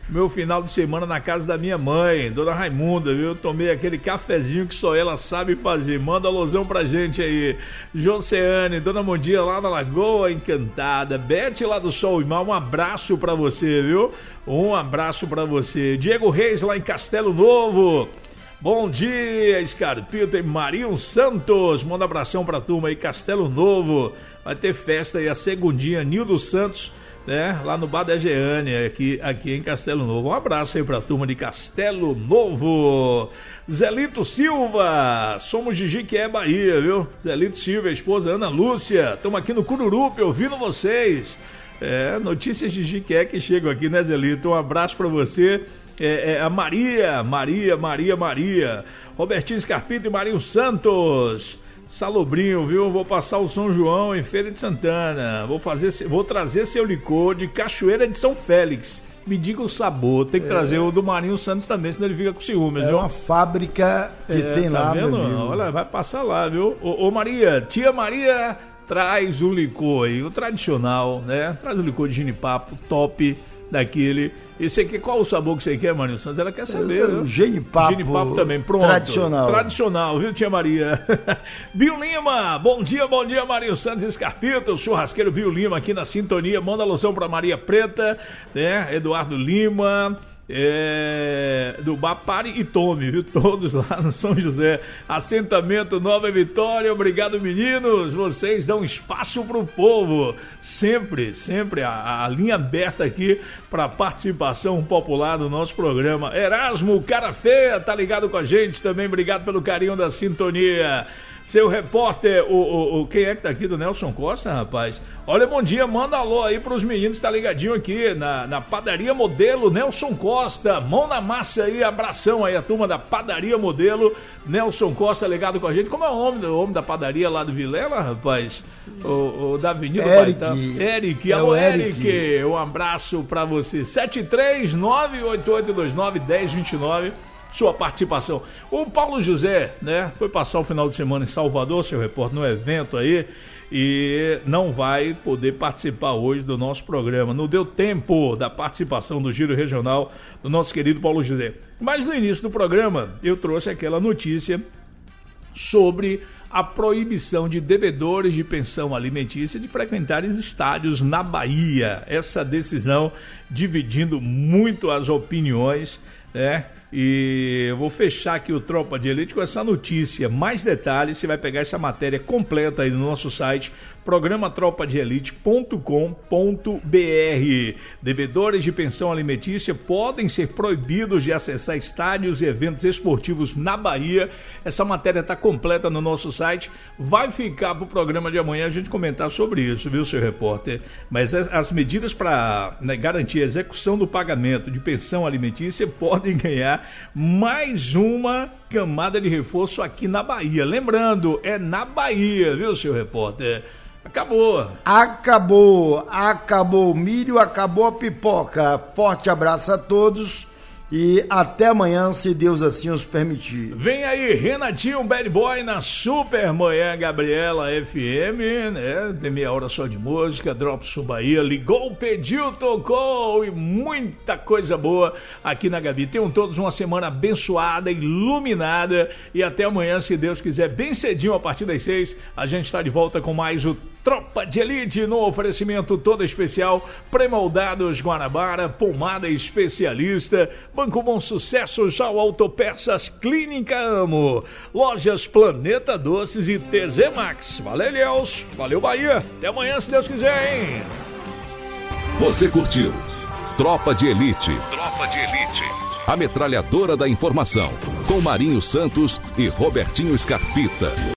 meu final de semana na casa da minha mãe, Dona Raimunda, viu? Tomei aquele cafezinho que só ela sabe fazer. Manda alusão pra gente aí. Joseane, Dona Mondia lá da Lagoa Encantada, Bete lá do Sol e Mar, um abraço pra você, viu? Um abraço pra você. Diego Reis lá em Castelo Novo. Bom dia, Scarpita e Marinho Santos. Manda abração pra turma aí, Castelo Novo. Vai ter festa aí, a segundinha, Nildo Santos, né? Lá no Bar da Jeane, aqui, aqui em Castelo Novo. Um abraço aí pra turma de Castelo Novo. Zelito Silva, somos de Jiquié, Bahia, viu? Zelito Silva, a esposa Ana Lúcia. Estamos aqui no Cururupe ouvindo vocês. É, notícias de Jiquié que chegam aqui, né, Zelito? Um abraço pra você. É, é, a Maria, Maria, Maria, Maria, Robertinho Scarpita e Marinho Santos, Salobrinho, viu? Vou passar o São João em Feira de Santana, vou fazer, vou trazer seu licor de Cachoeira de São Félix, me diga o sabor, tem que é. trazer o do Marinho Santos também, senão ele fica com ciúmes, é viu? uma fábrica que é, tem tá lá, vendo? meu amigo. Olha, vai passar lá, viu? Ô, ô Maria, tia Maria, traz o licor aí, o tradicional, né? Traz o licor de ginipapo, top daquele. Esse aqui, qual o sabor que você quer, Marinho Santos? Ela quer saber. O genipapo. Genipapo também, pronto. Tradicional. Tradicional, viu, tia Maria? Bill Lima, bom dia, bom dia, Marinho Santos Escarpita, o churrasqueiro Bill Lima aqui na sintonia. Manda alusão pra Maria Preta, né? Eduardo Lima. É, do Bapare e Tome, viu? Todos lá no São José. Assentamento Nova Vitória, obrigado, meninos. Vocês dão espaço pro povo. Sempre, sempre a, a linha aberta aqui para participação popular no nosso programa. Erasmo, cara feia, tá ligado com a gente também. Obrigado pelo carinho da sintonia. Seu repórter, o, o, o quem é que tá aqui do Nelson Costa, rapaz? Olha, bom dia, manda alô aí pros meninos que tá ligadinho aqui na, na Padaria Modelo Nelson Costa. Mão na massa aí, abração aí, a turma da Padaria Modelo Nelson Costa ligado com a gente. Como é o nome, o homem da padaria lá do Vilela, rapaz? O, o da Avenida Eric. Baitá. Eric, É alô, o Eric. Eric. Um abraço pra você. sete três nove oito oito dois nove um zero dois nove. Sua participação. O Paulo José, né, foi passar o final de semana em Salvador, seu repórter, no evento aí, e não vai poder participar hoje do nosso programa. Não deu tempo da participação do Giro Regional do nosso querido Paulo José. Mas no início do programa, eu trouxe aquela notícia sobre a proibição de devedores de pensão alimentícia de frequentarem estádios na Bahia. Essa decisão dividindo muito as opiniões, né? E eu vou fechar aqui o Tropa de Elite com essa notícia. Mais detalhes, você vai pegar essa matéria completa aí no nosso site, programa tropa de elite ponto com ponto br. Devedores de pensão alimentícia podem ser proibidos de acessar estádios e eventos esportivos na Bahia. Essa matéria está completa no nosso site. Vai ficar para o programa de amanhã a gente comentar sobre isso, viu, seu repórter? Mas as, as medidas para, né, garantir a execução do pagamento de pensão alimentícia podem ganhar mais uma camada de reforço aqui na Bahia. Lembrando, é na Bahia, viu, seu repórter? Acabou. Acabou, acabou o milho, acabou a pipoca. Forte abraço a todos e até amanhã, se Deus assim os permitir. Vem aí, Renatinho Bad Boy na Super Manhã Gabriela F M, né? Tem meia hora só de música, Dropson Bahia, ligou, pediu, tocou e muita coisa boa aqui na Gabi. Tenham todos uma semana abençoada, iluminada e até amanhã, se Deus quiser, bem cedinho a partir das seis, a gente está de volta com mais o Tropa de Elite no oferecimento todo especial, Premoldados Guanabara, pomada especialista, Banco Bom Sucesso, Jau Autopeças, Clínica Amo, Lojas Planeta Doces e T Z Max. Valeu, Deus, valeu, Bahia, até amanhã se Deus quiser, hein? Você curtiu Tropa de Elite. Tropa de Elite. A metralhadora da informação, com Marinho Santos e Robertinho Scarpita.